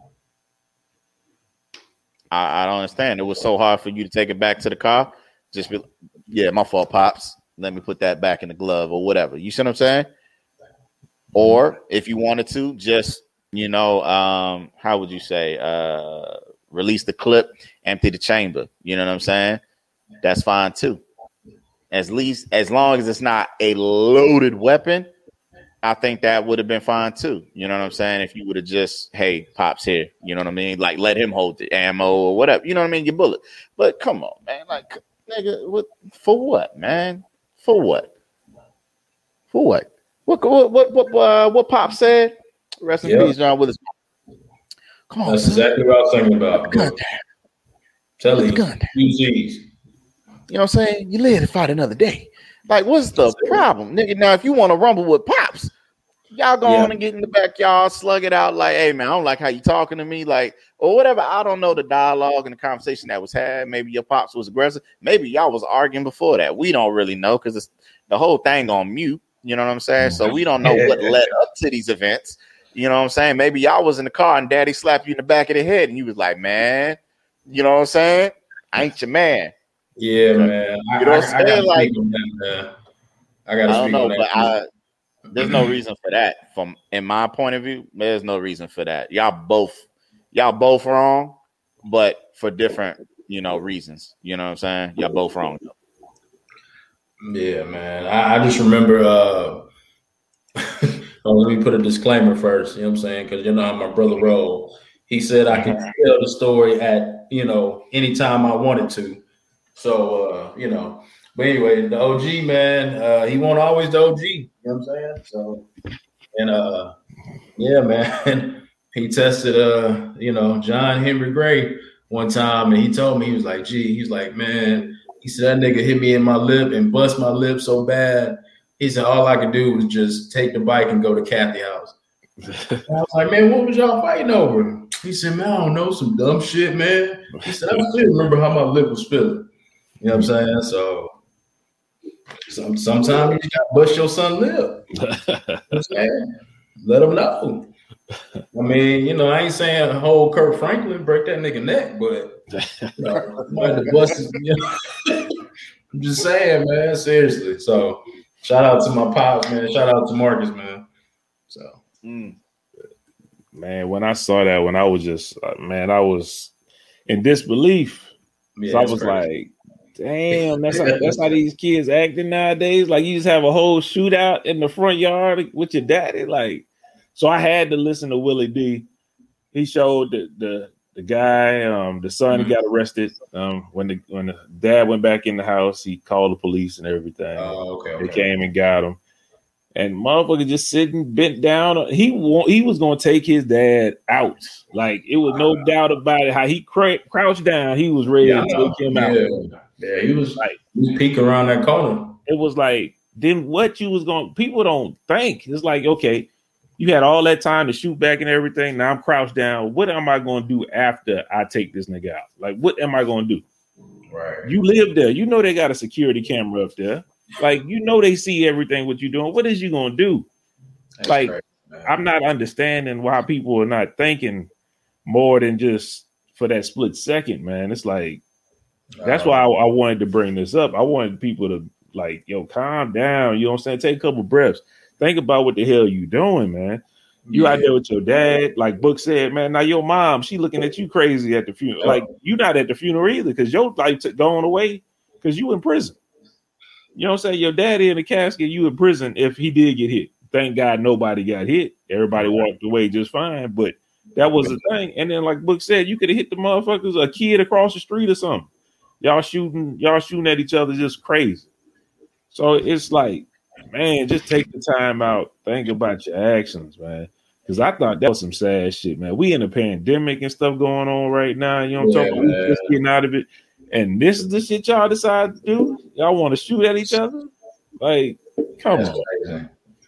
I, I don't understand. It was so hard for you to take it back to the car. Just be, yeah, my fault, pops. Let me put that back in the glove or whatever. You see what I'm saying? Or if you wanted to, just, you know, um, how would you say, uh, release the clip, empty the chamber. You know what I'm saying? That's fine too. As least as long as it's not a loaded weapon, I think that would have been fine too. You know what I'm saying? If you would have just, hey, pops here, you know what I mean? Like, let him hold the ammo or whatever. You know what I mean? Your bullet. But come on, man. Like, nigga, what for what, man? For what? For what? What what what what, uh, what Pop said? Rest in yep. peace, John Willis. Come on, that's son. exactly what I was thinking about. Gun Tell you, gun you know what I'm saying? You live to fight another day. Like, what's the problem, nigga? Now, if you want to rumble with Pops, y'all go yeah. on and get in the backyard, slug it out. Like, hey man, I don't like how you talking to me, like, or whatever. I don't know the dialogue and the conversation that was had. Maybe your Pops was aggressive. Maybe y'all was arguing before that. We don't really know because it's the whole thing on mute. You know what I'm saying? So we don't know what led up to these events. You know what I'm saying? Maybe y'all was in the car and daddy slapped you in the back of the head and you was like, man, you know what I'm saying? I ain't your man. Yeah, man. You know what I'm saying? Like, that, I gotta I don't speak know, on that. But I, there's no reason for that. From in my point of view, there's no reason for that. Y'all both, y'all both wrong, but for different, you know, reasons. You know what I'm saying? Y'all both wrong. Yeah, man. I, I just remember uh oh, let me put a disclaimer first, you know what I'm saying? Because you know how my brother rolled. He said I could tell the story at, you know, anytime I wanted to. So uh, you know, but anyway, the O G, man, uh, he won't always the O G, you know what I'm saying? So and uh yeah, man, he tested uh, you know, John Henry Gray one time, and he told me, he was like, gee, he's like, man, he said that nigga hit me in my lip and bust my lip so bad. He said all I could do was just take the bike and go to Kathy's house. I was like, man, what was y'all fighting over? He said, man, I don't know, some dumb shit, man. He said, I still remember how my lip was feeling. You know what I'm saying? So some, sometimes you just gotta bust your son's lip. You know what I'm saying? Let him know. I mean, you know, I ain't saying whole Kirk Franklin, break that nigga neck, but you know, might have busted, you know. I'm just saying, man, seriously. So shout out to my pops, man. Shout out to Marcus, man. So, mm. man, when I saw that, when I was just, uh, man, I was in disbelief. Yeah, so I was crazy. Like, damn, that's how, that's how these kids acting nowadays. Like, you just have a whole shootout in the front yard with your daddy. Like, so I had to listen to Willie D. He showed the the, the guy, um, the son, mm-hmm. got arrested. Um, when the when the dad went back in the house, he called the police and everything. Oh, okay, okay. They came and got him. And motherfucker just sitting bent down. He he was gonna take his dad out. Like, it was no doubt about it. How he cr- crouched down, he was ready yeah, to take him yeah. out. Yeah, he was like he was peeking around that corner. It was like, then what you was going? People don't think. It's like, okay, you had all that time to shoot back and everything. Now I'm crouched down. What am I going to do after I take this nigga out? Like, what am I going to do? Right. You live there. You know they got a security camera up there. Like, you know they see everything what you're doing. What is you going to do? That's like, crazy, I'm not understanding why people are not thinking more than just for that split second, man. It's like, that's why I, I wanted to bring this up. I wanted people to, like, yo, calm down. You know what I'm saying? Take a couple breaths. think about what the hell you doing, man. You yeah. out there with your dad, like Book said, man. Now your mom, she looking at you crazy at the funeral. Like you not at the funeral either, because your life t- going away because you in prison. You know what I'm saying? Your daddy in the casket, you in prison if he did get hit. Thank God nobody got hit. Everybody walked away just fine, but that was the thing. And then, like Book said, you could have hit the motherfuckers, a kid across the street or something. Y'all shooting, y'all shooting at each other just crazy. So it's like, man, just take the time out, think about your actions, man. Because I thought that was some sad shit, man. We in a pandemic and stuff going on right now. You know what I'm Yeah, talking about? We just getting out of it. And this is the shit y'all decide to do. Y'all want to shoot at each other? Like, come That's on. crazy.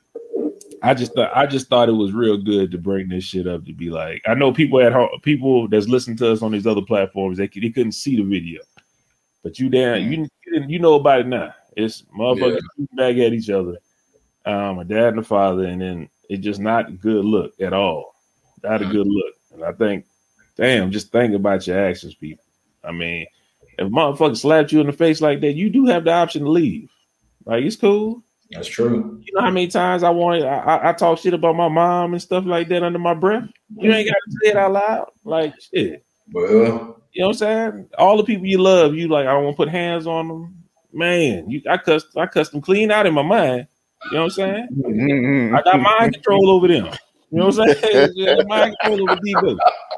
I just thought I just thought it was real good to bring this shit up to be like, I know people at home, people that's listening to us on these other platforms, they, they couldn't see the video, but you damn you you know about it now. It's motherfuckers Yeah. shooting back at each other, um, a dad and a father, and then it's just not a good look at all. Not a good look. And I think, damn, just think about your actions, people. I mean, if motherfucker slapped you in the face like that, you do have the option to leave. Like, it's cool. That's true. You know how many times I wanted, I, I, I talk shit about my mom and stuff like that under my breath? You ain't got to say it out loud. Like, shit. Well, You know what I'm saying? All the people you love, you like, I don't want to put hands on them. Man, you, I cussed, I cussed them clean out in my mind. You know what I'm saying? I got mind control over them. You know what I'm saying? I got mind control over D-Boo.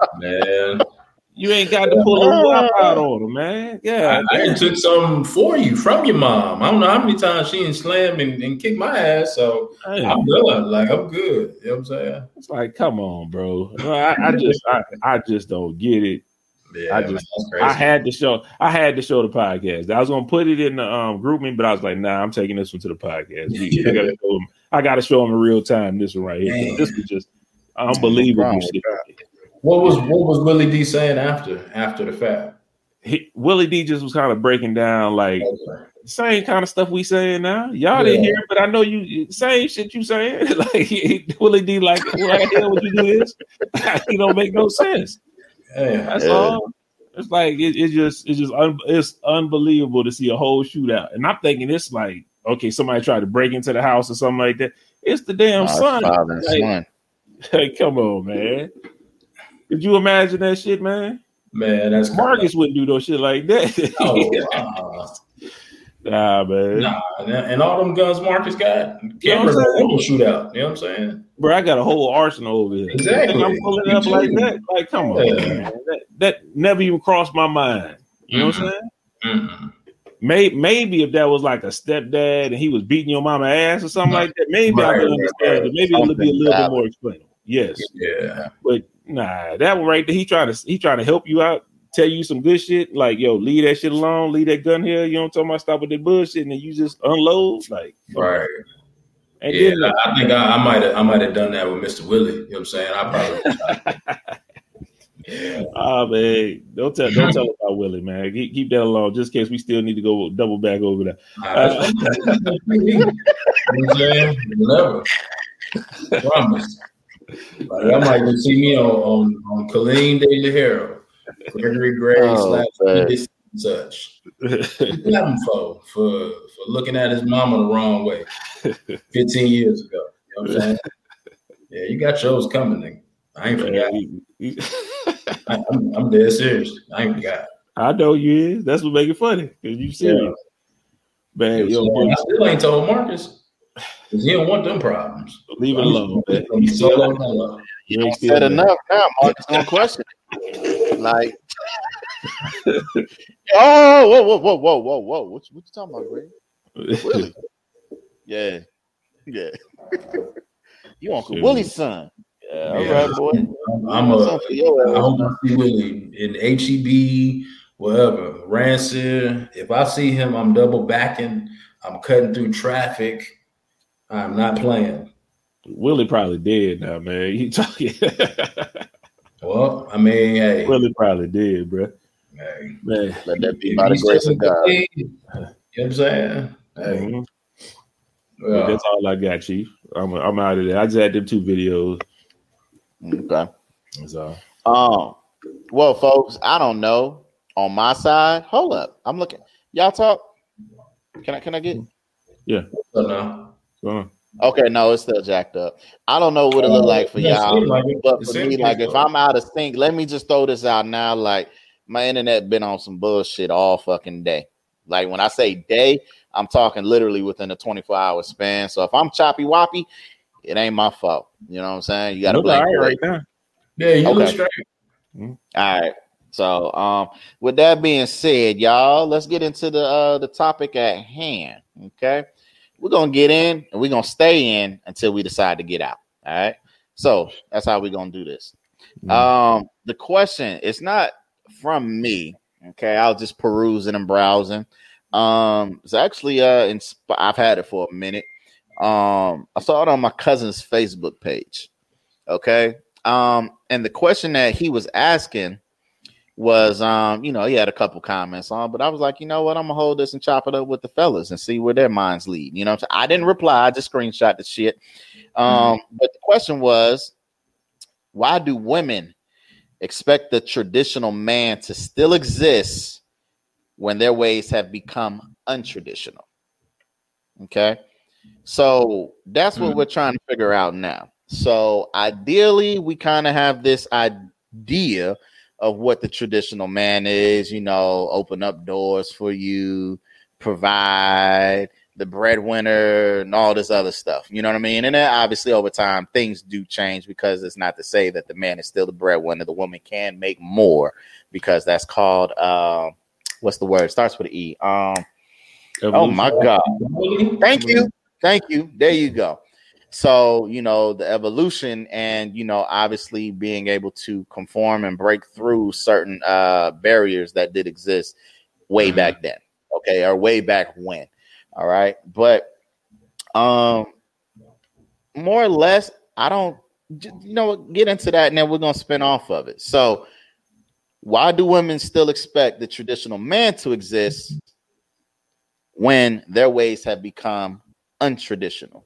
man, You ain't got to pull a whop out on them, man. Yeah. I, I took something for you from your mom. I don't know how many times she didn't slam and, and kick my ass, so Hey, I'm done. Like, I'm good. You know what I'm saying? it's like, come on, bro. I, I just, I, I just don't get it. Yeah, I man, just, that's crazy. I had to show, I had to show the podcast. I was gonna put it in the um, group me, but I was like, nah, I'm taking this one to the podcast. We- I gotta show them. I gotta show them in real time. This one right here. Man. This was just unbelievable shit. What was what was Willie D saying after after the fact? He, Willie D just was kind of breaking down like Okay. same kind of stuff we saying now. Y'all Yeah. didn't hear it, but I know you same shit you saying. Like Willie D, like what the hell would you do this? It don't make no sense. Yeah. That's Yeah. all. It's like it, it's just it's just un, it's unbelievable to see a whole shootout, and I'm thinking it's like okay, somebody tried to break into the house or something like that. It's the damn Oh, son. father and Like, son. hey, come on, man. Could you imagine that shit, man? Man, that's Marcus wouldn't do no shit like that. Oh, uh, Nah, man. nah, and, and all them guns Marcus got, You know what cameras I'm on shootout. You know what I'm saying? Bro, I got a whole arsenal over here. Exactly. I'm pulling Me up like too. that. Like, come on, Yeah. man. That, that never even crossed my mind. You know what I'm saying? Mm-mm. Maybe, maybe if that was like a stepdad and he was beating your mama ass or something like that, maybe I Right, could right, understand right. it. Maybe it would be a little bit Something more explainable. Yes, Yeah. but nah, that one right there, he trying to he trying to help you out, tell you some good shit. Like, yo, leave that shit alone, leave that gun here. You know what I'm talking about? Stop with that bullshit, and then you just unload. Like, Right. and Yeah, then I I think I, I might have I might have done that with Mister Willie. You know what I'm saying? I probably Ah, man, don't tell, don't tell about Willie, man. Keep, keep that alone, just in case we still need to go double back over that. uh, you know what I'm saying? Whatever. Promise. Like, y'all might even see me on on, on Colleen De La Hero, Gregory Gray Oh, slash man. this and such. What happened for for for looking at his mama the wrong way fifteen years ago? You know what I'm saying? Yeah, you got yours coming, nigga. I ain't forgot. I, I'm, I'm dead serious. I ain't forgot. I know you is. That's what make it funny because you serious, man. You know Yo, what I'm saying? I boy, still ain't told Marcus because he don't want them problems. leave it alone, man. He still on that. You ain't Said still enough now. Marcus gonna question it. Like, oh, whoa, whoa, whoa, whoa, whoa, whoa. What, you- what you talking about, Greg? Willie? Yeah, yeah. You Uncle Shit. Willie's son? Yeah, all Yeah. right, boy. I'm, I'm a. Son for your I ass. hope I see Willie in H E B, whatever, Rancid. If I see him, I'm double backing. I'm cutting through traffic. I'm not playing. Willie probably dead now, man. You talking? Well, I mean, hey, Willie probably dead, bro. hey. Man, Let that be If by the he's grace still of God. in the game, you know what I'm saying? Hey, mhm. well, But that's all I got, Chief. I'm I'm out of there. I just had them two videos. Okay. That's all. Um. Well, folks, I don't know. On my side, hold up. I'm looking. Y'all talk. Can I? Can I get? so now, So, Okay, no, it's still jacked up. I don't know what it look like for Yeah, it y'all, seems like it. but It for seems me, like like if it. I'm out of sync, let me just throw this out now. Like my internet been on some bullshit all fucking day. Like when I say day, I'm talking literally within a twenty-four hour span. So if I'm choppy woppy, it ain't my fault. You know what I'm saying? You got to Look blame all right Kuwait. right now. Yeah, you look Okay. straight. All right. So um with that being said, y'all, let's get into the uh the topic at hand. Okay. We're gonna get in and we're gonna stay in until we decide to get out. All right. So that's how we're gonna do this. Mm. Um, the question is not from me. Okay, I was just perusing and browsing. Um, it's actually uh, insp- I've had it for a minute. Um, I saw it on my cousin's Facebook page. Okay, um, and the question that he was asking was, um, you know, he had a couple comments on, but I was like, you know what, I'm gonna hold this and chop it up with the fellas and see where their minds lead. You know, what I'm saying? I didn't reply, I just screenshot the shit. Um, but the question was, why do women expect the traditional man to still exist when their ways have become untraditional? Okay. So that's what Mm. we're trying to figure out now. So ideally, we kind of have this idea of what the traditional man is, you know, open up doors for you, provide, the breadwinner, and all this other stuff. You know what I mean? And then obviously over time, things do change, because it's not to say that the man is still the breadwinner. The woman can make more, because that's called, uh, what's the word? It starts with an E. Um, oh my God. Thank you. Thank you. There you go. So, you know, the evolution and, you know, obviously being able to conform and break through certain uh, barriers that did exist way Mm-hmm. back then. Okay. Or way back when. All right. But um, more or less, I don't, you know, get into that and then we're going to spin off of it. So why do women still expect the traditional man to exist when their ways have become untraditional?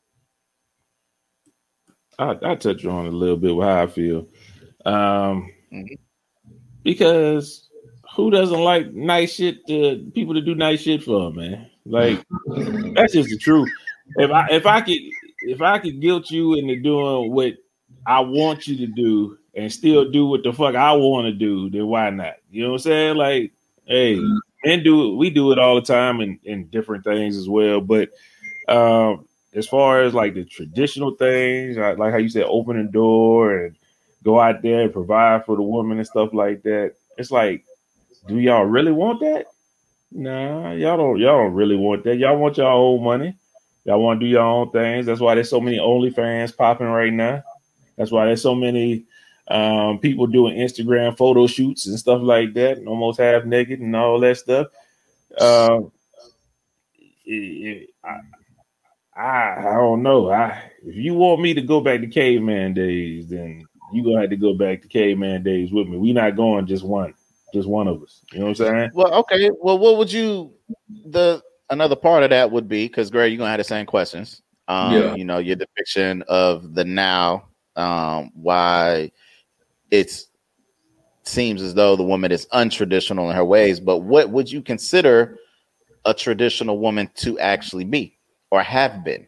I, I touch on a little bit with how I feel. Um, Mhm. Because who doesn't like nice shit to people to do nice shit for, man? Like, that's just the truth. If I if I could if I could guilt you into doing what I want you to do and still do what the fuck I want to do, then why not? You know what I'm saying? Like, hey, men do it. We do it all the time in, in different things as well. But um, as far as like the traditional things, like how you said, open the door and go out there and provide for the woman and stuff like that, it's like, do y'all really want that? Nah, y'all don't. Y'all don't really want that. Y'all want your own money. Y'all want to do your own things. That's why there's so many OnlyFans popping right now. That's why there's so many um, people doing Instagram photo shoots and stuff like that, and almost half naked and all that stuff. Uh, it, it, I, I, I don't know. I if you want me to go back to caveman days, then you gonna have to go back to caveman days with me. We not going just one, just one of us. You know what I'm saying? Well, okay. Well, what would you the another part of that would be, because Greg, you're gonna have the same questions. Um, Yeah. you know, your depiction of the now, um, why it's seems as though the woman is untraditional in her ways, but what would you consider a traditional woman to actually be or have been?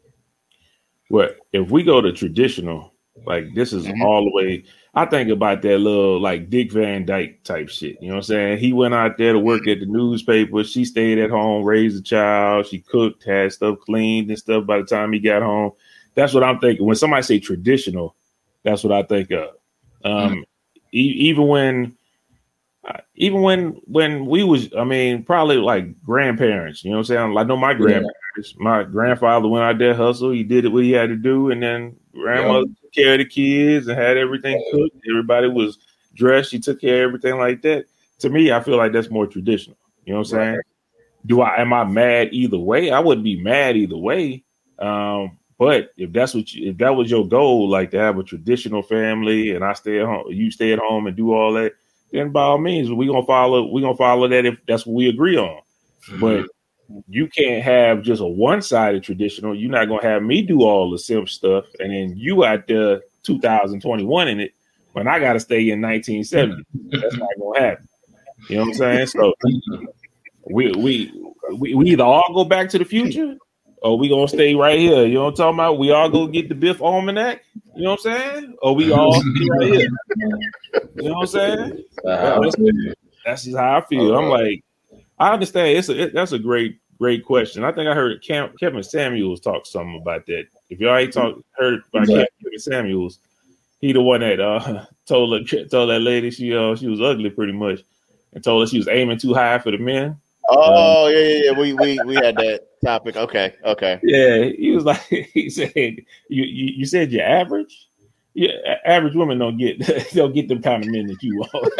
Well, if we go to traditional, like this is Mhm. all the way. I think about that little like Dick Van Dyke type shit. You know what I'm saying? He went out there to work at the newspaper. She stayed at home, raised a child. She cooked, had stuff cleaned and stuff by the time he got home. That's what I'm thinking. When somebody say traditional, that's what I think of. Um, e- even when, uh, even when, when we was, I mean, probably like grandparents, you know what I'm saying? I know my grandparents, my grandfather went out there, hustled. He did what he had to do. And then grandmother Yep. took care of the kids and had everything cooked. Everybody was dressed. She took care of everything like that. To me, I feel like that's more traditional. You know what I'm saying? Right. Do I, am I mad either way? I wouldn't be mad either way. Um, But if that's what you, if that was your goal, like to have a traditional family, and I stay at home, you stay at home and do all that, then by all means, we gonna follow. We gonna follow that if that's what we agree on. Mhm. But you can't have just a one-sided traditional. You're not gonna have me do all the simp stuff, and then you out there two thousand twenty-one in it when I gotta stay in nineteen seventy. That's not gonna happen. You know what I'm saying? So we we we, we either all go back to the future, or we gonna stay right here? You know what I'm talking about? We all go get the Biff Almanac. You know what I'm saying? Or we all stay right here. You know what I'm saying? Uh, that's, that's just how I feel. I'm like, I understand. It's a, it, that's a great, great question. I think I heard Cam, Kevin Samuels talk something about that. If y'all ain't talk, heard about Kevin Samuels, he the one that uh, told her, told that lady she uh, she was ugly pretty much, and told her she was aiming too high for the men. Oh um, yeah, yeah, yeah. We we we had that topic. Okay, okay. Yeah, he was like, he said, you you, you said you're average. Yeah, average women don't get don't get them kind of men that you want.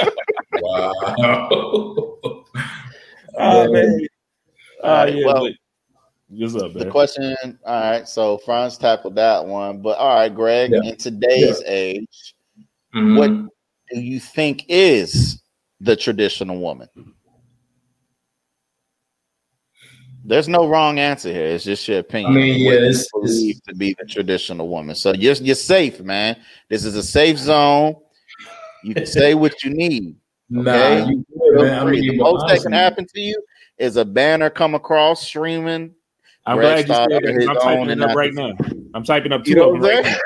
Wow. Oh man. All right, yeah, well, but, what's up, man? The question, all right, so Franz tackled that one, but all right, Greg, yeah. in today's yeah. age, mm-hmm. what do you think is the traditional woman? There's no wrong answer here. It's just your opinion. I mean, yeah, it's, you believe it's, to be the traditional woman. So you're you're safe, man. This is a safe zone. You can say what you need. Okay, nah, you good, man. I mean, the most that can happen to you is a banner come across streaming. I'm Greg glad you said that. I'm typing it up right now. I'm typing up two you of them right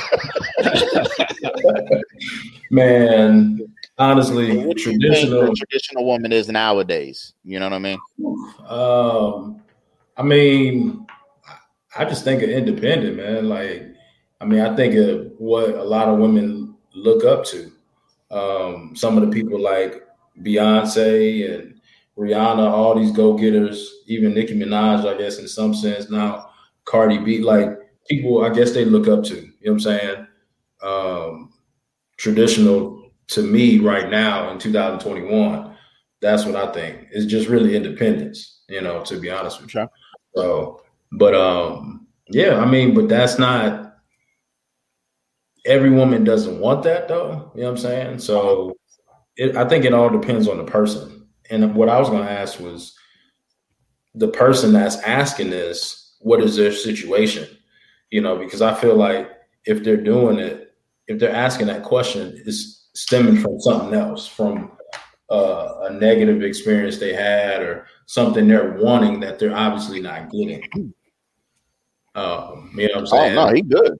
now. Man, honestly, what traditional traditional woman is nowadays. You know what I mean? Um, I mean, I just think of independent, man. Like, I mean, I think of what a lot of women look up to. Um, some of the people like Beyonce and Rihanna, all these go-getters, even Nicki Minaj, I guess, in some sense now, Cardi B, like people, I guess they look up to, you know what I'm saying? Um, traditional to me right now in two thousand twenty-one, that's what I think. It's just really independence, you know, to be honest with you. Sure. So, but um, yeah, I mean, but that's not, every woman doesn't want that though, you know what I'm saying? So it, I think it all depends on the person. And what I was going to ask was the person that's asking this, what is their situation? You know, because I feel like if they're doing it, if they're asking that question, it's stemming from something else, from uh, a negative experience they had or something they're wanting that they're obviously not getting. Um, you know what I'm saying? Oh, no, he good.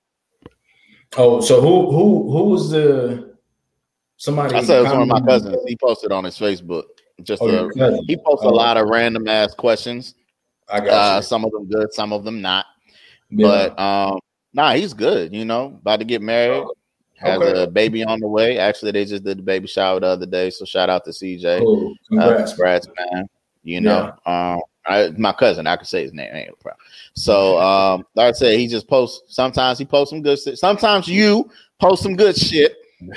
Oh, so who who who was the somebody? I said it was one of my cousins. He posted on his Facebook. Just oh, a, he posts oh. a lot of random ass questions. I got uh, some of them good, some of them not. Yeah. But um, nah, he's good. You know, about to get married, oh. has okay. a baby on the way. Actually, they just did the baby shower the other day. So shout out to C J. Oh, congrats, uh, congrats, man. You know, yeah. um, I, my cousin, I could say his name. Ain't no problem. So, um, like I said, he just posts. Sometimes he posts some good shit. Sometimes you post some good shit.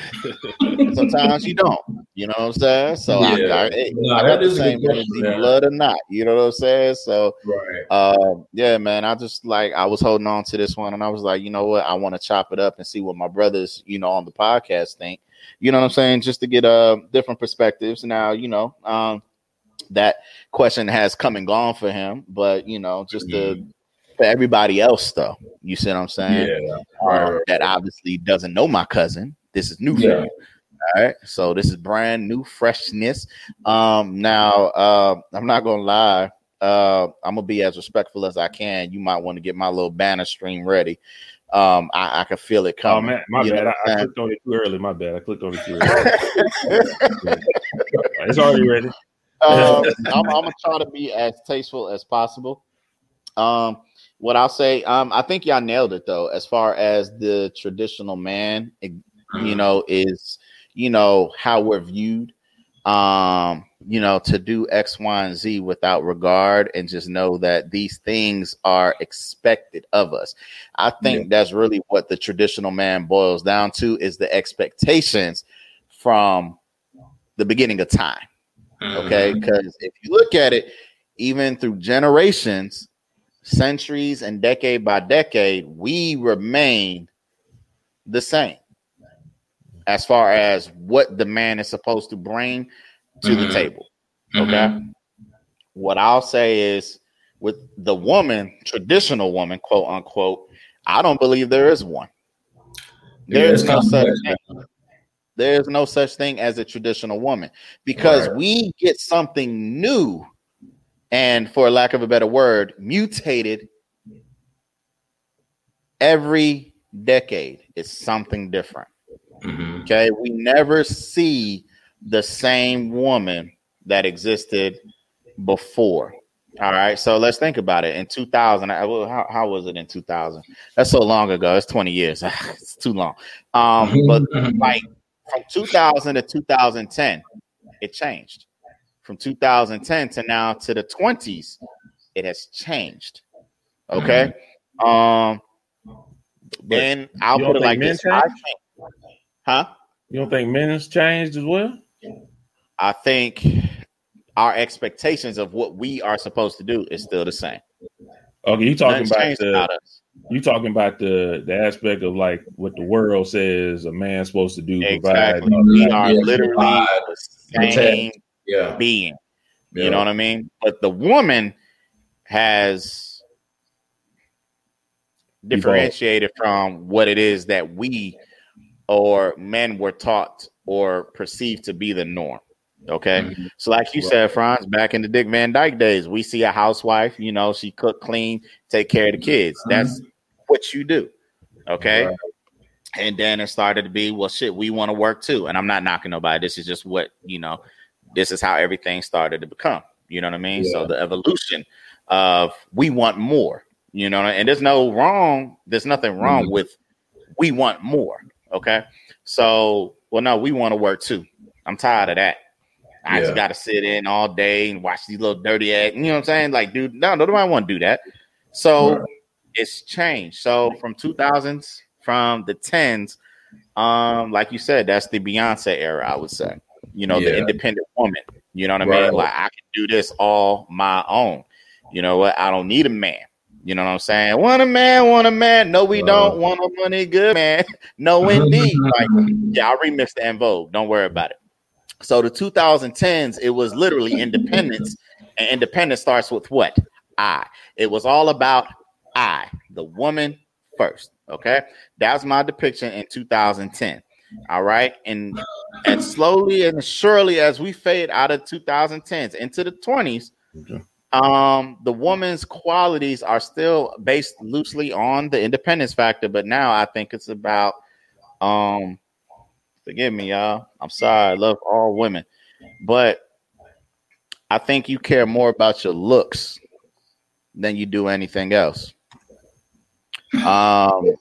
Sometimes you don't. You know what I'm saying? So yeah. I, I, no, I got the same energy, blood or not. You know what I'm saying? So, right. uh, yeah, man. I just like I was holding on to this one, and I was like, you know what? I want to chop it up and see what my brothers, you know, on the podcast think. You know what I'm saying? Just to get uh different perspectives. Now, you know, um, that question has come and gone for him, but you know, just mm-hmm. to. For everybody else, though, you see what I'm saying? Yeah. Um, that obviously doesn't know my cousin. This is new for yeah. me. All right. So this is brand new freshness. Um, now, uh, I'm not going to lie. Uh, I'm going to be as respectful as I can. You might want to get my little banner stream ready. Um, I, I can feel it coming. Oh, man. My you bad. I, I clicked on it too early. My bad. I clicked on it too early. It's already ready. um, I'm, I'm going to try to be as tasteful as possible. Um, What I'll say, um, I think y'all nailed it though. As far as the traditional man, it, you know, is you know how we're viewed. Um, you know, to do X, Y, and Z without regard, and just know that these things are expected of us. I think yeah. that's really what the traditional man boils down to: is the expectations from the beginning of time. Okay, because if you look at it, even through generations. Centuries and decade by decade, we remain the same as far as what the man is supposed to bring to mm-hmm. the table. Okay. Mm-hmm. What I'll say is with the woman, traditional woman, quote unquote, I don't believe there is one. There's yeah, no such thing. There's no such thing as a traditional woman because right. we get something new. And for lack of a better word, mutated every decade is something different. Mm-hmm. Okay, we never see the same woman that existed before. All right, so let's think about it. In two thousand, how, how was it in two thousand? That's so long ago. It's twenty years. It's too long. Um, but like from two thousand to two thousand ten, it changed. From two thousand ten to now to the twenties, it has changed. Okay. Mm-hmm. Um, but and I'll put it like this. I think, huh? You don't think men has changed as well? I think our expectations of what we are supposed to do is still the same. Okay, you talking about the about you talking about the the aspect of like what the world says a man's supposed to do. Exactly. Provide. We are yeah, literally provide. the same yeah. being. You yeah. know what I mean? But the woman has differentiated from what it is that we or men were taught or perceived to be the norm. Okay. Mm-hmm. So like you right. said, Franz, back in the Dick Van Dyke days, we see a housewife, you know, she cook, clean, take care of the kids. Mm-hmm. That's what you do. Okay. Right. And then it started to be, well, shit, we want to work too. And I'm not knocking nobody. This is just what, you know, this is how everything started to become. You know what I mean? Yeah. So the evolution of we want more, you know, and there's no wrong. There's nothing wrong mm-hmm. with we want more. Okay. So, well, no, we want to work too. I'm tired of that. I yeah. just got to sit in all day and watch these little dirty ass. You know what I'm saying? Like, dude, no, nobody want to do that. So right. it's changed. So from two thousands, from the tens, um, like you said, that's the Beyonce era, I would say. You know, yeah. the independent woman. You know what I right. mean? Like, I can do this all my own. You know what? I don't need a man. You know what I'm saying? Want a man, want a man. No, we uh, don't want a money good man. No, indeed. Like, yeah, I'll remix the En Vogue. Don't worry about it. So the twenty tens, it was literally independence. And independence starts with what? I. It was all about I, the woman first. Okay. That's my depiction in two thousand ten. All right. And and slowly and surely as we fade out of twenty tens into the twenties, okay. um, the woman's qualities are still based loosely on the independence factor. But now I think it's about um forgive me, y'all. I'm sorry. I love all women. But I think you care more about your looks than you do anything else. Um,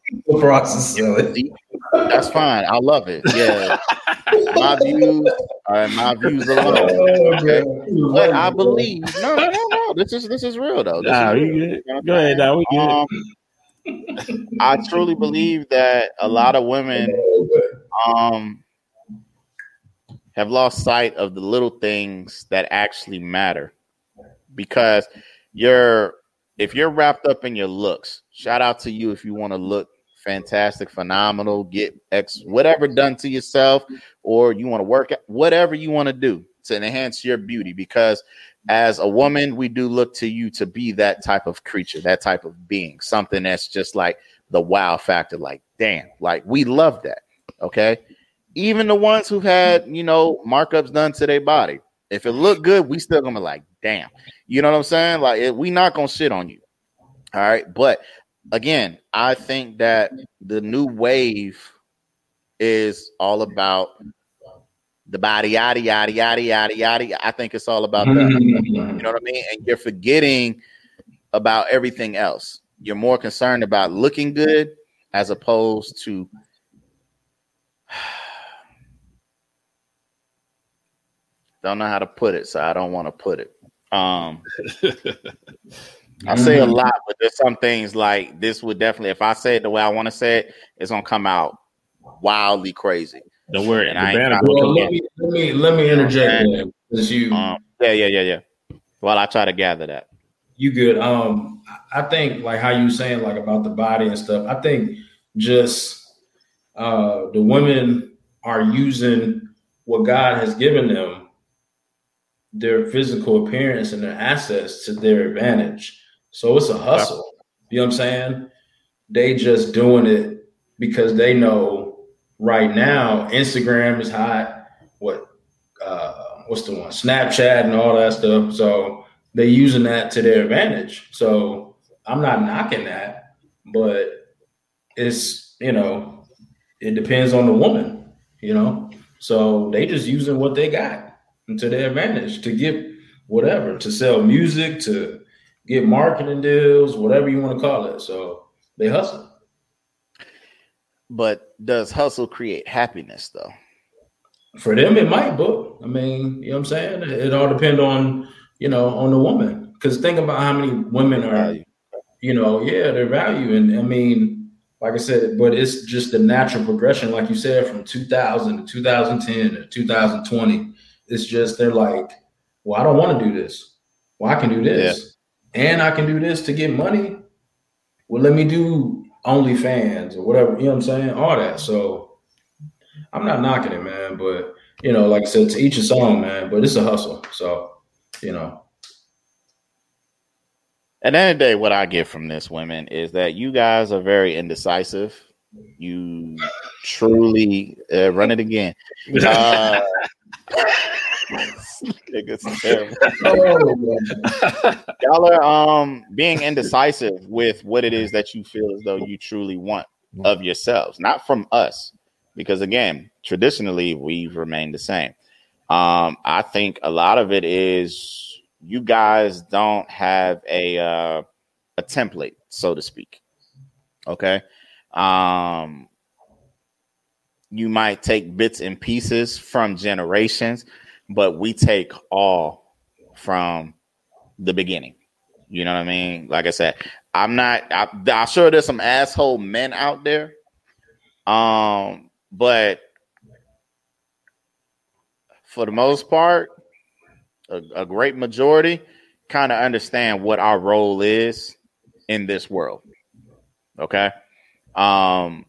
that's fine. I love it. Yeah. My views are my views alone. Okay? But I believe no, no, no, no. This is this is real though. This nah, is real. You know Go ahead, now we good. Um, I truly believe that a lot of women um have lost sight of the little things that actually matter, because you're if you're wrapped up in your looks, shout out to you if you want to look fantastic, phenomenal, get X whatever done to yourself, or you want to work at whatever you want to do to enhance your beauty, because as a woman, we do look to you to be that type of creature, that type of being, something that's just like the wow factor. Like, damn, like we love that. Okay. Even the ones who've had, you know, markups done to their body. If it look good, we still gonna be like, damn. You know what I'm saying? Like, it, we not gonna shit on you. All right. But again, I think that the new wave is all about the body, yada, yada, yada, yada, yada. I think it's all about that. You know what I mean? And you're forgetting about everything else. You're more concerned about looking good as opposed to don't know how to put it, so I don't want to put it. Um, I say a lot, but there's some things like this would definitely, if I say it the way I want to say it, it's gonna come out wildly crazy. Don't worry. And I ain't well, let, me, let me let me interject. And, you, um, yeah, yeah, yeah, yeah. Well, I try to gather that. You good? Um, I think like how you saying like about the body and stuff. I think just uh, the women are using what God has given them, their physical appearance and their assets, to their advantage. So it's a hustle. You know what I'm saying? They just doing it because they know right now Instagram is hot. What uh, what's the one? Snapchat and all that stuff. So they're using that to their advantage. So I'm not knocking that, but it's, you know, it depends on the woman, you know. So they just using what they got to their advantage to get whatever, to sell music, to get marketing deals, whatever you want to call it. So they hustle. But does hustle create happiness though? For them, it might, but I mean, you know what I'm saying? It all depends on, you know, on the woman. Because think about how many women are, you know, yeah, their value. And I mean, like I said, but it's just the natural progression, like you said, from two thousand to two thousand ten to two thousand twenty. It's just they're like, well, I don't want to do this. Well, I can do this. Yeah. And I can do this to get money. Well, let me do OnlyFans or whatever, you know what I'm saying? All that. So I'm not knocking it, man. But, you know, like I said, to each his own, man. But it's a hustle. So, you know. At the end of the day, what I get from this, women, is that you guys are very indecisive. You truly uh, run it again. Uh, Y'all are um being indecisive with what it is that you feel as though you truly want of yourselves, not from us, because again, traditionally we've remained the same. Um, I think a lot of it is you guys don't have a uh, a template, so to speak. Okay, um, you might take bits and pieces from generations, but we take all from the beginning. You know what I mean? Like I said, I'm not, I, I'm sure there's some asshole men out there. Um, but for the most part, a, a great majority kind of understand what our role is in this world. Okay. Um,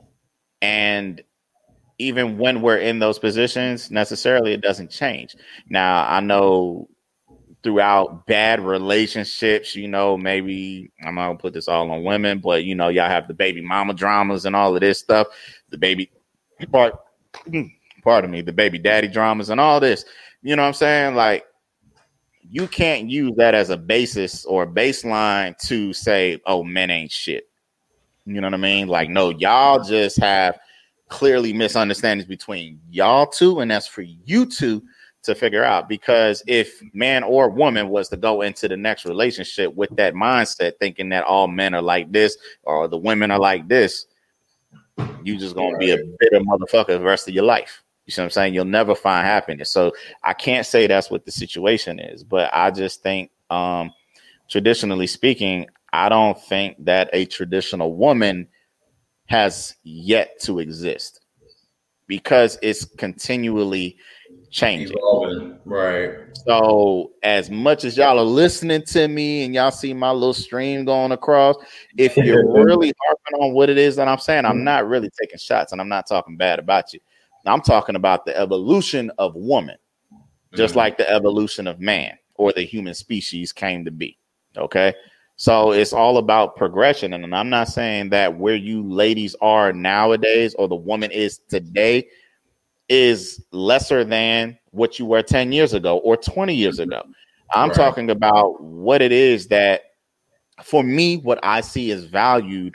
and even when we're in those positions, necessarily it doesn't change. Now, I know throughout bad relationships, you know, maybe I'm not gonna put this all on women, but you know, y'all have the baby mama dramas and all of this stuff, the baby part, pardon me, the baby daddy dramas and all this. You know what I'm saying? Like, you can't use that as a basis or a baseline to say, oh, men ain't shit. You know what I mean? Like, no, y'all just have clearly misunderstandings between y'all two, and that's for you two to figure out. Because if man or woman was to go into the next relationship with that mindset, thinking that all men are like this or the women are like this, you just gonna be a bitter motherfucker the rest of your life. You see what I'm saying? You'll never find happiness. So I can't say that's what the situation is, but I just think, um, traditionally speaking, I don't think that a traditional woman has yet to exist because it's continually changing. Evolving. Right. So as much as y'all are listening to me and y'all see my little stream going across, if you're really harping on what it is that I'm saying, I'm not really taking shots and I'm not talking bad about you. I'm talking about the evolution of woman, just mm-hmm. like the evolution of man or the human species came to be. Okay. So it's all about progression. And I'm not saying that where you ladies are nowadays or the woman is today is lesser than what you were ten years ago or twenty years ago. I'm right. talking about what it is that, for me, what I see is valued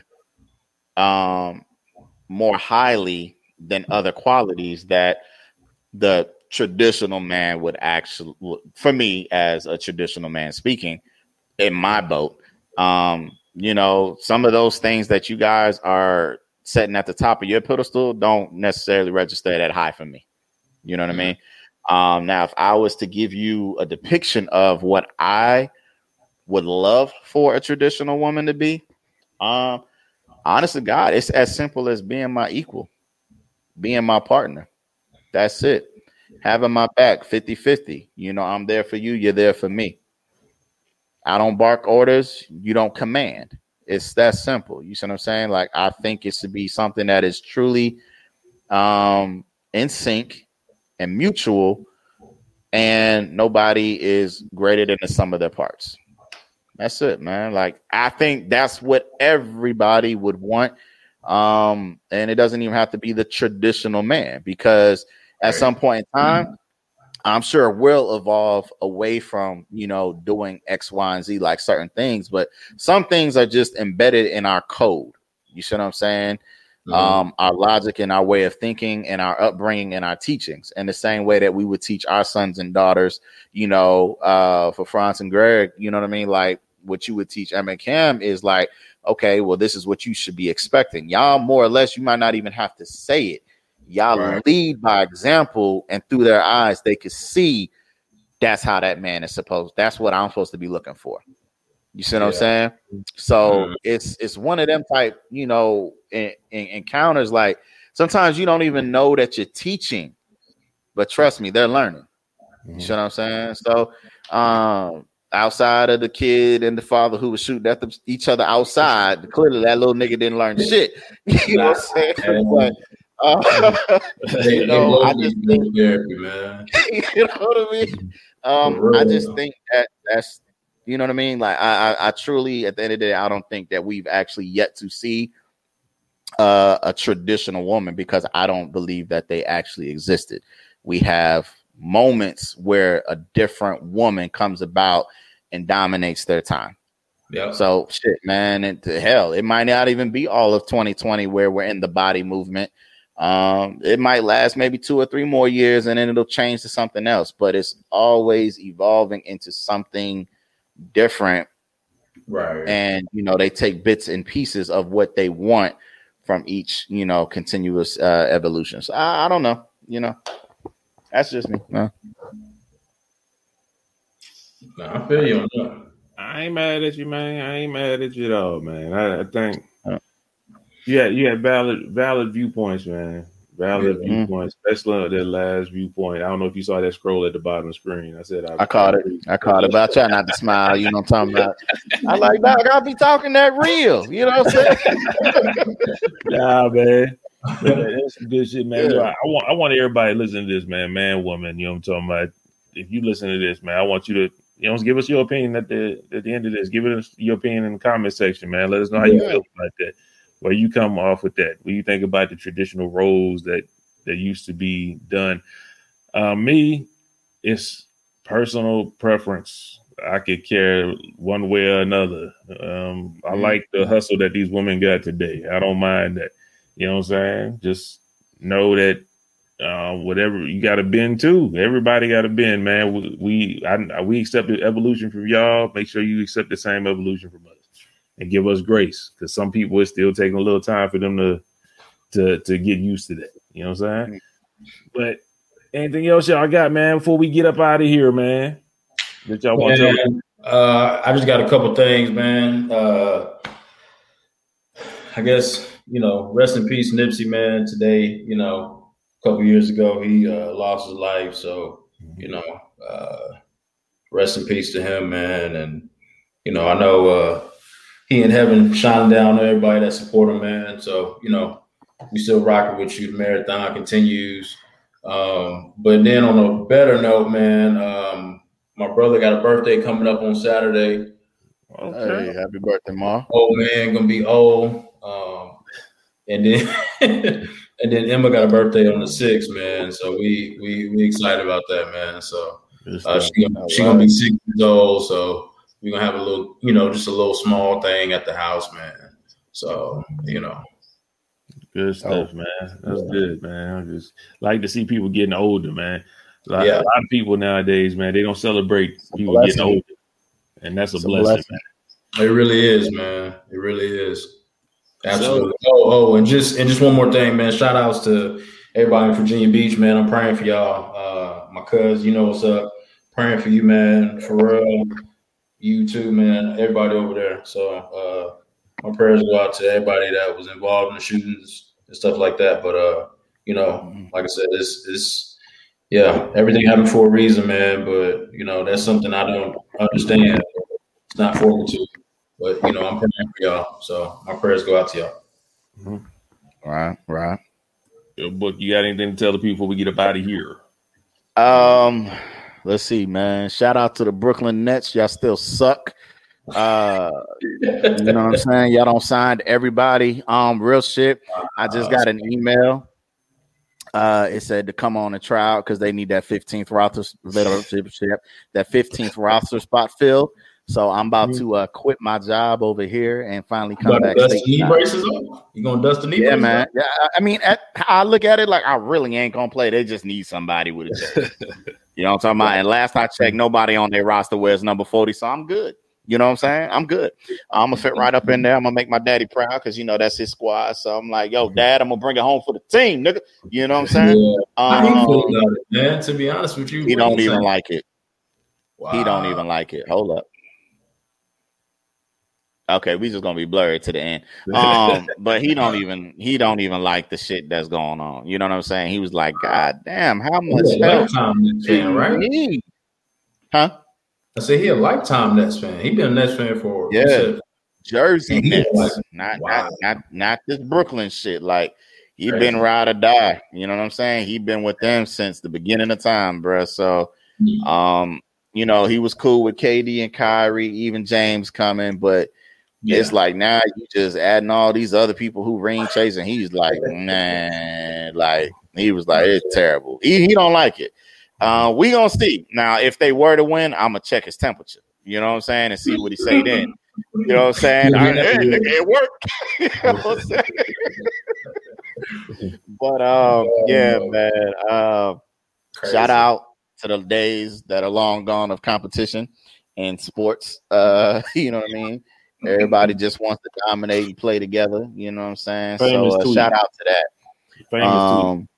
um, more highly than other qualities that the traditional man would actually, for me as a traditional man speaking, in my boat, um, you know, some of those things that you guys are setting at the top of your pedestal don't necessarily register that high for me. You know what mm-hmm. I mean? Um, now, if I was to give you a depiction of what I would love for a traditional woman to be, um, honest to God, it's as simple as being my equal, being my partner. That's it. Having my back fifty-fifty. You know, I'm there for you. You're there for me. I don't bark orders. You don't command. It's that simple. You see what I'm saying? Like, I think it should be something that is truly um, in sync and mutual, and nobody is greater than the sum of their parts. That's it, man. Like, I think that's what everybody would want. Um, and it doesn't even have to be the traditional man, because at right. some point in time, I'm sure we'll evolve away from, you know, doing X, Y, and Z, like certain things, but some things are just embedded in our code. You see what I'm saying? Mm-hmm. Um, our logic and our way of thinking and our upbringing and our teachings, and the same way that we would teach our sons and daughters, you know, uh, for Franz and Greg, you know what I mean? Like what you would teach Em and Cam is like, okay, well, this is what you should be expecting. Y'all, more or less, you might not even have to say it. Y'all right. lead by example, and through their eyes, they could see that's how that man is supposed. That's what I'm supposed to be looking for. You see what yeah. I'm saying? So mm-hmm. it's it's one of them type, you know, in, in, encounters. Like sometimes you don't even know that you're teaching, but trust me, they're learning. Mm-hmm. You see what I'm saying? So um, outside of the kid and the father who was shooting at them, each other outside, clearly that little nigga didn't learn shit. You know what I'm saying? But, uh, you know, I just think, therapy, man. You know what I mean? Um, I just think that that's. You know what I mean? Like I, I, I truly, at the end of the day, I don't think that we've actually yet to see uh, a traditional woman, because I don't believe that they actually existed. We have moments where a different woman comes about and dominates their time. Yeah. So shit, man, and to hell, it might not even be all of twenty twenty where we're in the body movement. Um, it might last maybe two or three more years, and then it'll change to something else. But it's always evolving into something different, right? And you know, they take bits and pieces of what they want from each, you know, continuous uh evolution. So I, I don't know, you know, that's just me. No. No, I feel you on that. I ain't mad at you, man. I ain't mad at you at all, man. I, I think yeah, you had valid valid viewpoints, man. Valid mm-hmm. viewpoints, especially that last viewpoint. I don't know if you saw that scroll at the bottom of the screen. I said I, I caught it. I caught it, but I try not to smile. You know what I'm talking about? I like, dog, I'll be talking that real. You know what I'm saying? Nah, man. That's some good shit, man. Yeah. I want I want everybody listening to this, man. Man, woman. You know what I'm talking about? If you listen to this, man, I want you to, you know, give us your opinion at the at the end of this. Give us your opinion in the comment section, man. Let us know how yeah. you feel about that. Where you come off with that? What do you think about the traditional roles that, that used to be done? Uh, me, it's personal preference. I could care one way or another. Um, I mm-hmm. like the hustle that these women got today. I don't mind that. You know what I'm saying? Just know that uh, whatever you got to bend to. Everybody got to bend, man. We we, I, we accepted evolution from y'all. Make sure you accept the same evolution from us. And give us grace, because some people it's still taking a little time for them to to to get used to that. You know what I'm saying? But anything else y'all got, man, before we get up out of here, man? That y'all want man, to tell me? Uh, I just got a couple things, man. Uh, I guess, you know, rest in peace, Nipsey, man. Today, you know, a couple years ago, he uh, lost his life. So, you know, uh, rest in peace to him, man. And, you know, I know uh, he in heaven shining down on everybody that support him, man. So, you know, we still rocking with you. The marathon continues. Um, but then on a better note, man, um, my brother got a birthday coming up on Saturday. Okay. Hey, happy birthday, Ma. Old man, gonna be old. Um, and then and then Emma got a birthday on the sixth, man. So we we we excited about that, man. So uh, she gonna, she gonna be six years old. So we're gonna have a little, you know, just a little small thing at the house, man. So, you know. Good stuff, oh. man. That's good, man. I just like to see people getting older, man. A lot, yeah. a lot of people nowadays, man, they don't celebrate people getting older. And that's a it's blessing, a blessing, man. It really is, man. It really is. Absolutely. So, oh, oh, and just and just one more thing, man. Shout outs to everybody in Virginia Beach, man. I'm praying for y'all. Uh, my cuz, you know what's up. Praying for you, man. Pharrell, you too, man. Everybody over there. So uh, my prayers go out to everybody that was involved in the shootings and stuff like that. But uh, you know, like I said, it's it's yeah, everything happened for a reason, man. But you know, that's something I don't understand. It's not fortitude. But, you know, I'm praying for y'all. So my prayers go out to y'all. Mm-hmm. Right, right. Yo, Book, you got anything to tell the people before we get up out of here? Um, let's see, man. Shout out to the Brooklyn Nets. Y'all still suck. Uh, you know what I'm saying? Y'all don't sign everybody. Um, real shit. I just got an email. Uh, it said to come on and try out because they need that fifteenth roster, that fifteenth roster spot filled. So I'm about to uh, quit my job over here and finally come you back. Dust the knee braces off? You gonna dust the knee yeah, braces man. off? Yeah, I mean, at, I look at it like I really ain't gonna play. They just need somebody with a jersey. You know what I'm talking about? And last I checked, nobody on their roster wears number forty, so I'm good. You know what I'm saying? I'm good. I'm gonna fit right up in there. I'm gonna make my daddy proud because you know that's his squad. So I'm like, yo, dad, I'm gonna bring it home for the team, nigga. You know what I'm saying? Yeah. Um, How you feel about it, man? To be honest with you, he what don't you even think? like it. Wow. He don't even like it. Hold up. Okay, we just gonna be blurred to the end. Um, but he don't even he don't even like the shit that's going on. You know what I'm saying? He was like, God damn, how much He a help lifetime Nets do fan, you right? need? Huh? I said he a lifetime Nets fan. He been a Nets fan for you Yeah. said, Jersey Yeah, Nets, like, not wow. not not not this Brooklyn shit. Like he Crazy. been ride or die. You know what I'm saying? He been with them since the beginning of time, bro. So, um, you know, he was cool with K D and Kyrie, even James coming, but Yeah. it's like now you just adding all these other people who ring chasing. He's like, man, like he was like, it's terrible. He he don't like it. Uh, we gonna see now if they were to win. I'm gonna check his temperature. You know what I'm saying, and see what he say then. You know what I'm saying? I, hey, nigga, it worked. You know what I'm saying? But um, yeah, man. Uh, shout out to the days that are long gone of competition and sports. Uh, you know what I mean? Everybody just wants to dominate and play together. You know what I'm saying? Famous so uh, tweet. shout out to that. Famous Um, tweet.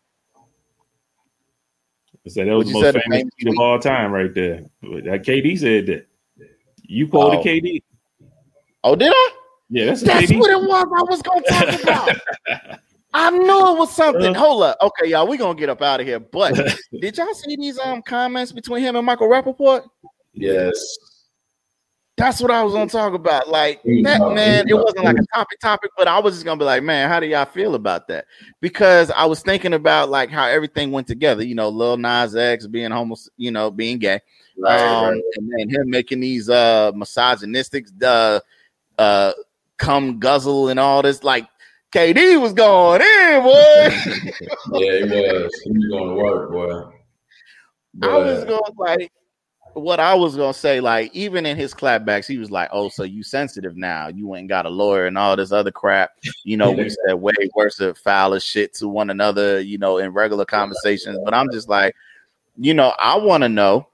I said that was what the you most said, famous famous tweet of tweet? all time, right there. That K D said that. You quoted Oh. K D. Oh, did I? Yeah, that's a That's K D. what it was. I was gonna talk about. I knew it was something. Uh, Hold up. Okay, y'all, we gonna get up out of here. But did y'all see these um comments between him and Michael Rappaport? Yes. That's what I was gonna talk about. Like He was that, talking- man. he It was wasn't like talking- a topic topic, but I was just gonna be like, man, how do y'all feel about that? Because I was thinking about like how everything went together. You know, Lil Nas X being homo, you know, being gay, Right, um, right. and then him making these uh misogynistic, uh, uh, come guzzle and all this. Like K D was going in, boy. Yeah, he was. He was going to work, boy. I was But- going like. What I was gonna say, like, even in his clapbacks, he was like, "Oh, so you sensitive now? You ain't got a lawyer and all this other crap." You know, we said way worse of foul as shit to one another, you know, in regular conversations. But I'm just like, you know, I want to know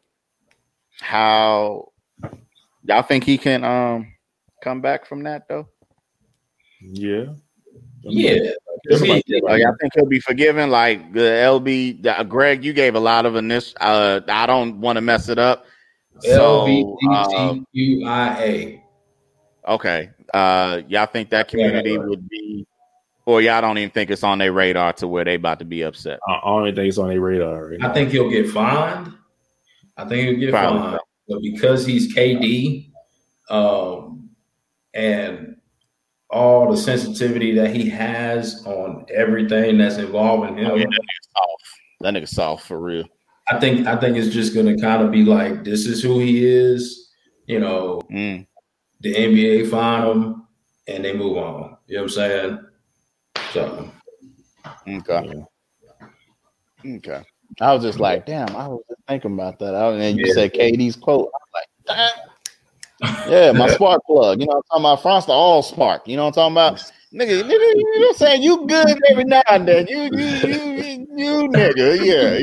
how y'all think he can um come back from that, though. yeah. Yeah. 'Cause he- Oh, y'all think he'll be forgiven? Like the L B, uh, Greg, you gave a lot of initial. Uh, I don't want to mess it up. L B So, G uh, T Q I A. okay. Uh, y'all think that community would be, or y'all don't even think it's on their radar to where they about to be upset? I don't think it's on their radar right now. I think he'll get fined. I think he'll get Probably fined. But because he's K D, um, and all the sensitivity that he has on everything that's involving him, Oh, yeah, that nigga soft. That nigga soft for real. I think I think it's just gonna kind of be like, this is who he is. You know, Mm. the N B A find him and they move on. You know what I'm saying? So Okay. Okay. I was just like, damn, I was just thinking about that. I, and then you Yeah. said K D's quote. I was like, damn. Yeah, my spark plug. You know what I'm talking about? France the all spark. You know what I'm talking about? Nigga, nigga, you know what I'm saying? You good every now and then. You, you, you, you, you nigga.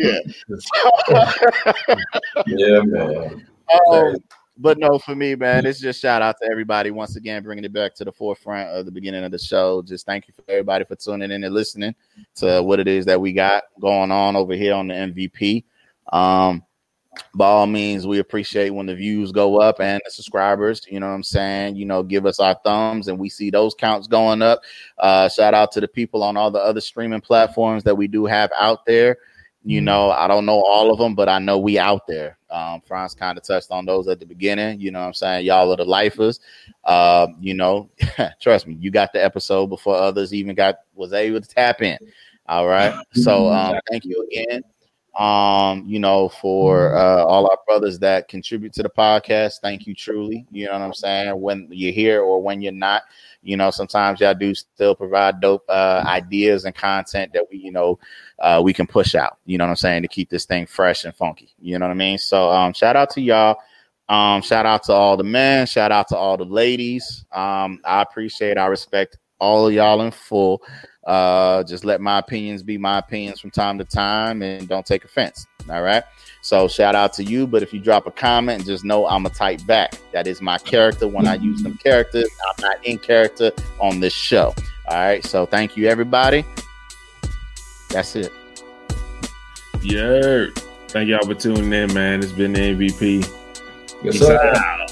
Yeah, yeah. yeah, man. Um, but no, for me, man, it's just shout out to everybody once again, bringing it back to the forefront of the beginning of the show. Just thank you for everybody for tuning in and listening to what it is that we got going on over here on the M V P. Um, by all means, we appreciate when the views go up and the subscribers, you know what I'm saying? You know, give us our thumbs and we see those counts going up. Uh, shout out to the people on all the other streaming platforms that we do have out there. You know, I don't know all of them, but I know we out there. Um, Franz kind of touched on those at the beginning. You know what I'm saying? Y'all are the lifers. Uh, you know, trust me, you got the episode before others even got was able to tap in. All right. So um, thank you again. Um, you know, for uh, all our brothers that contribute to the podcast. Thank you truly. You know what I'm saying? When you're here or when you're not, you know, sometimes y'all do still provide dope uh, ideas and content that we, you know, uh, we can push out, you know what I'm saying, to keep this thing fresh and funky. You know what I mean? So um, shout out to y'all. Um, shout out to all the men. Shout out to all the ladies. Um, I appreciate, I respect all of y'all in full. Uh, just let my opinions be my opinions from time to time, and don't take offense. All right. So shout out to you. But if you drop a comment, just know I'm a type back. That is my character when I use them characters. I'm not in character on this show. All right. So thank you, everybody. That's it. Yeah. Thank y'all for tuning in, man. It's been the M V P. Yes, Peace sir. out.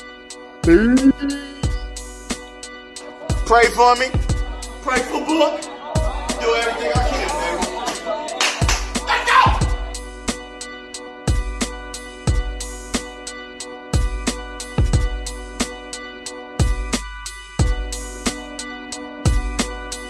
Peace. Pray for me. Pray for Book.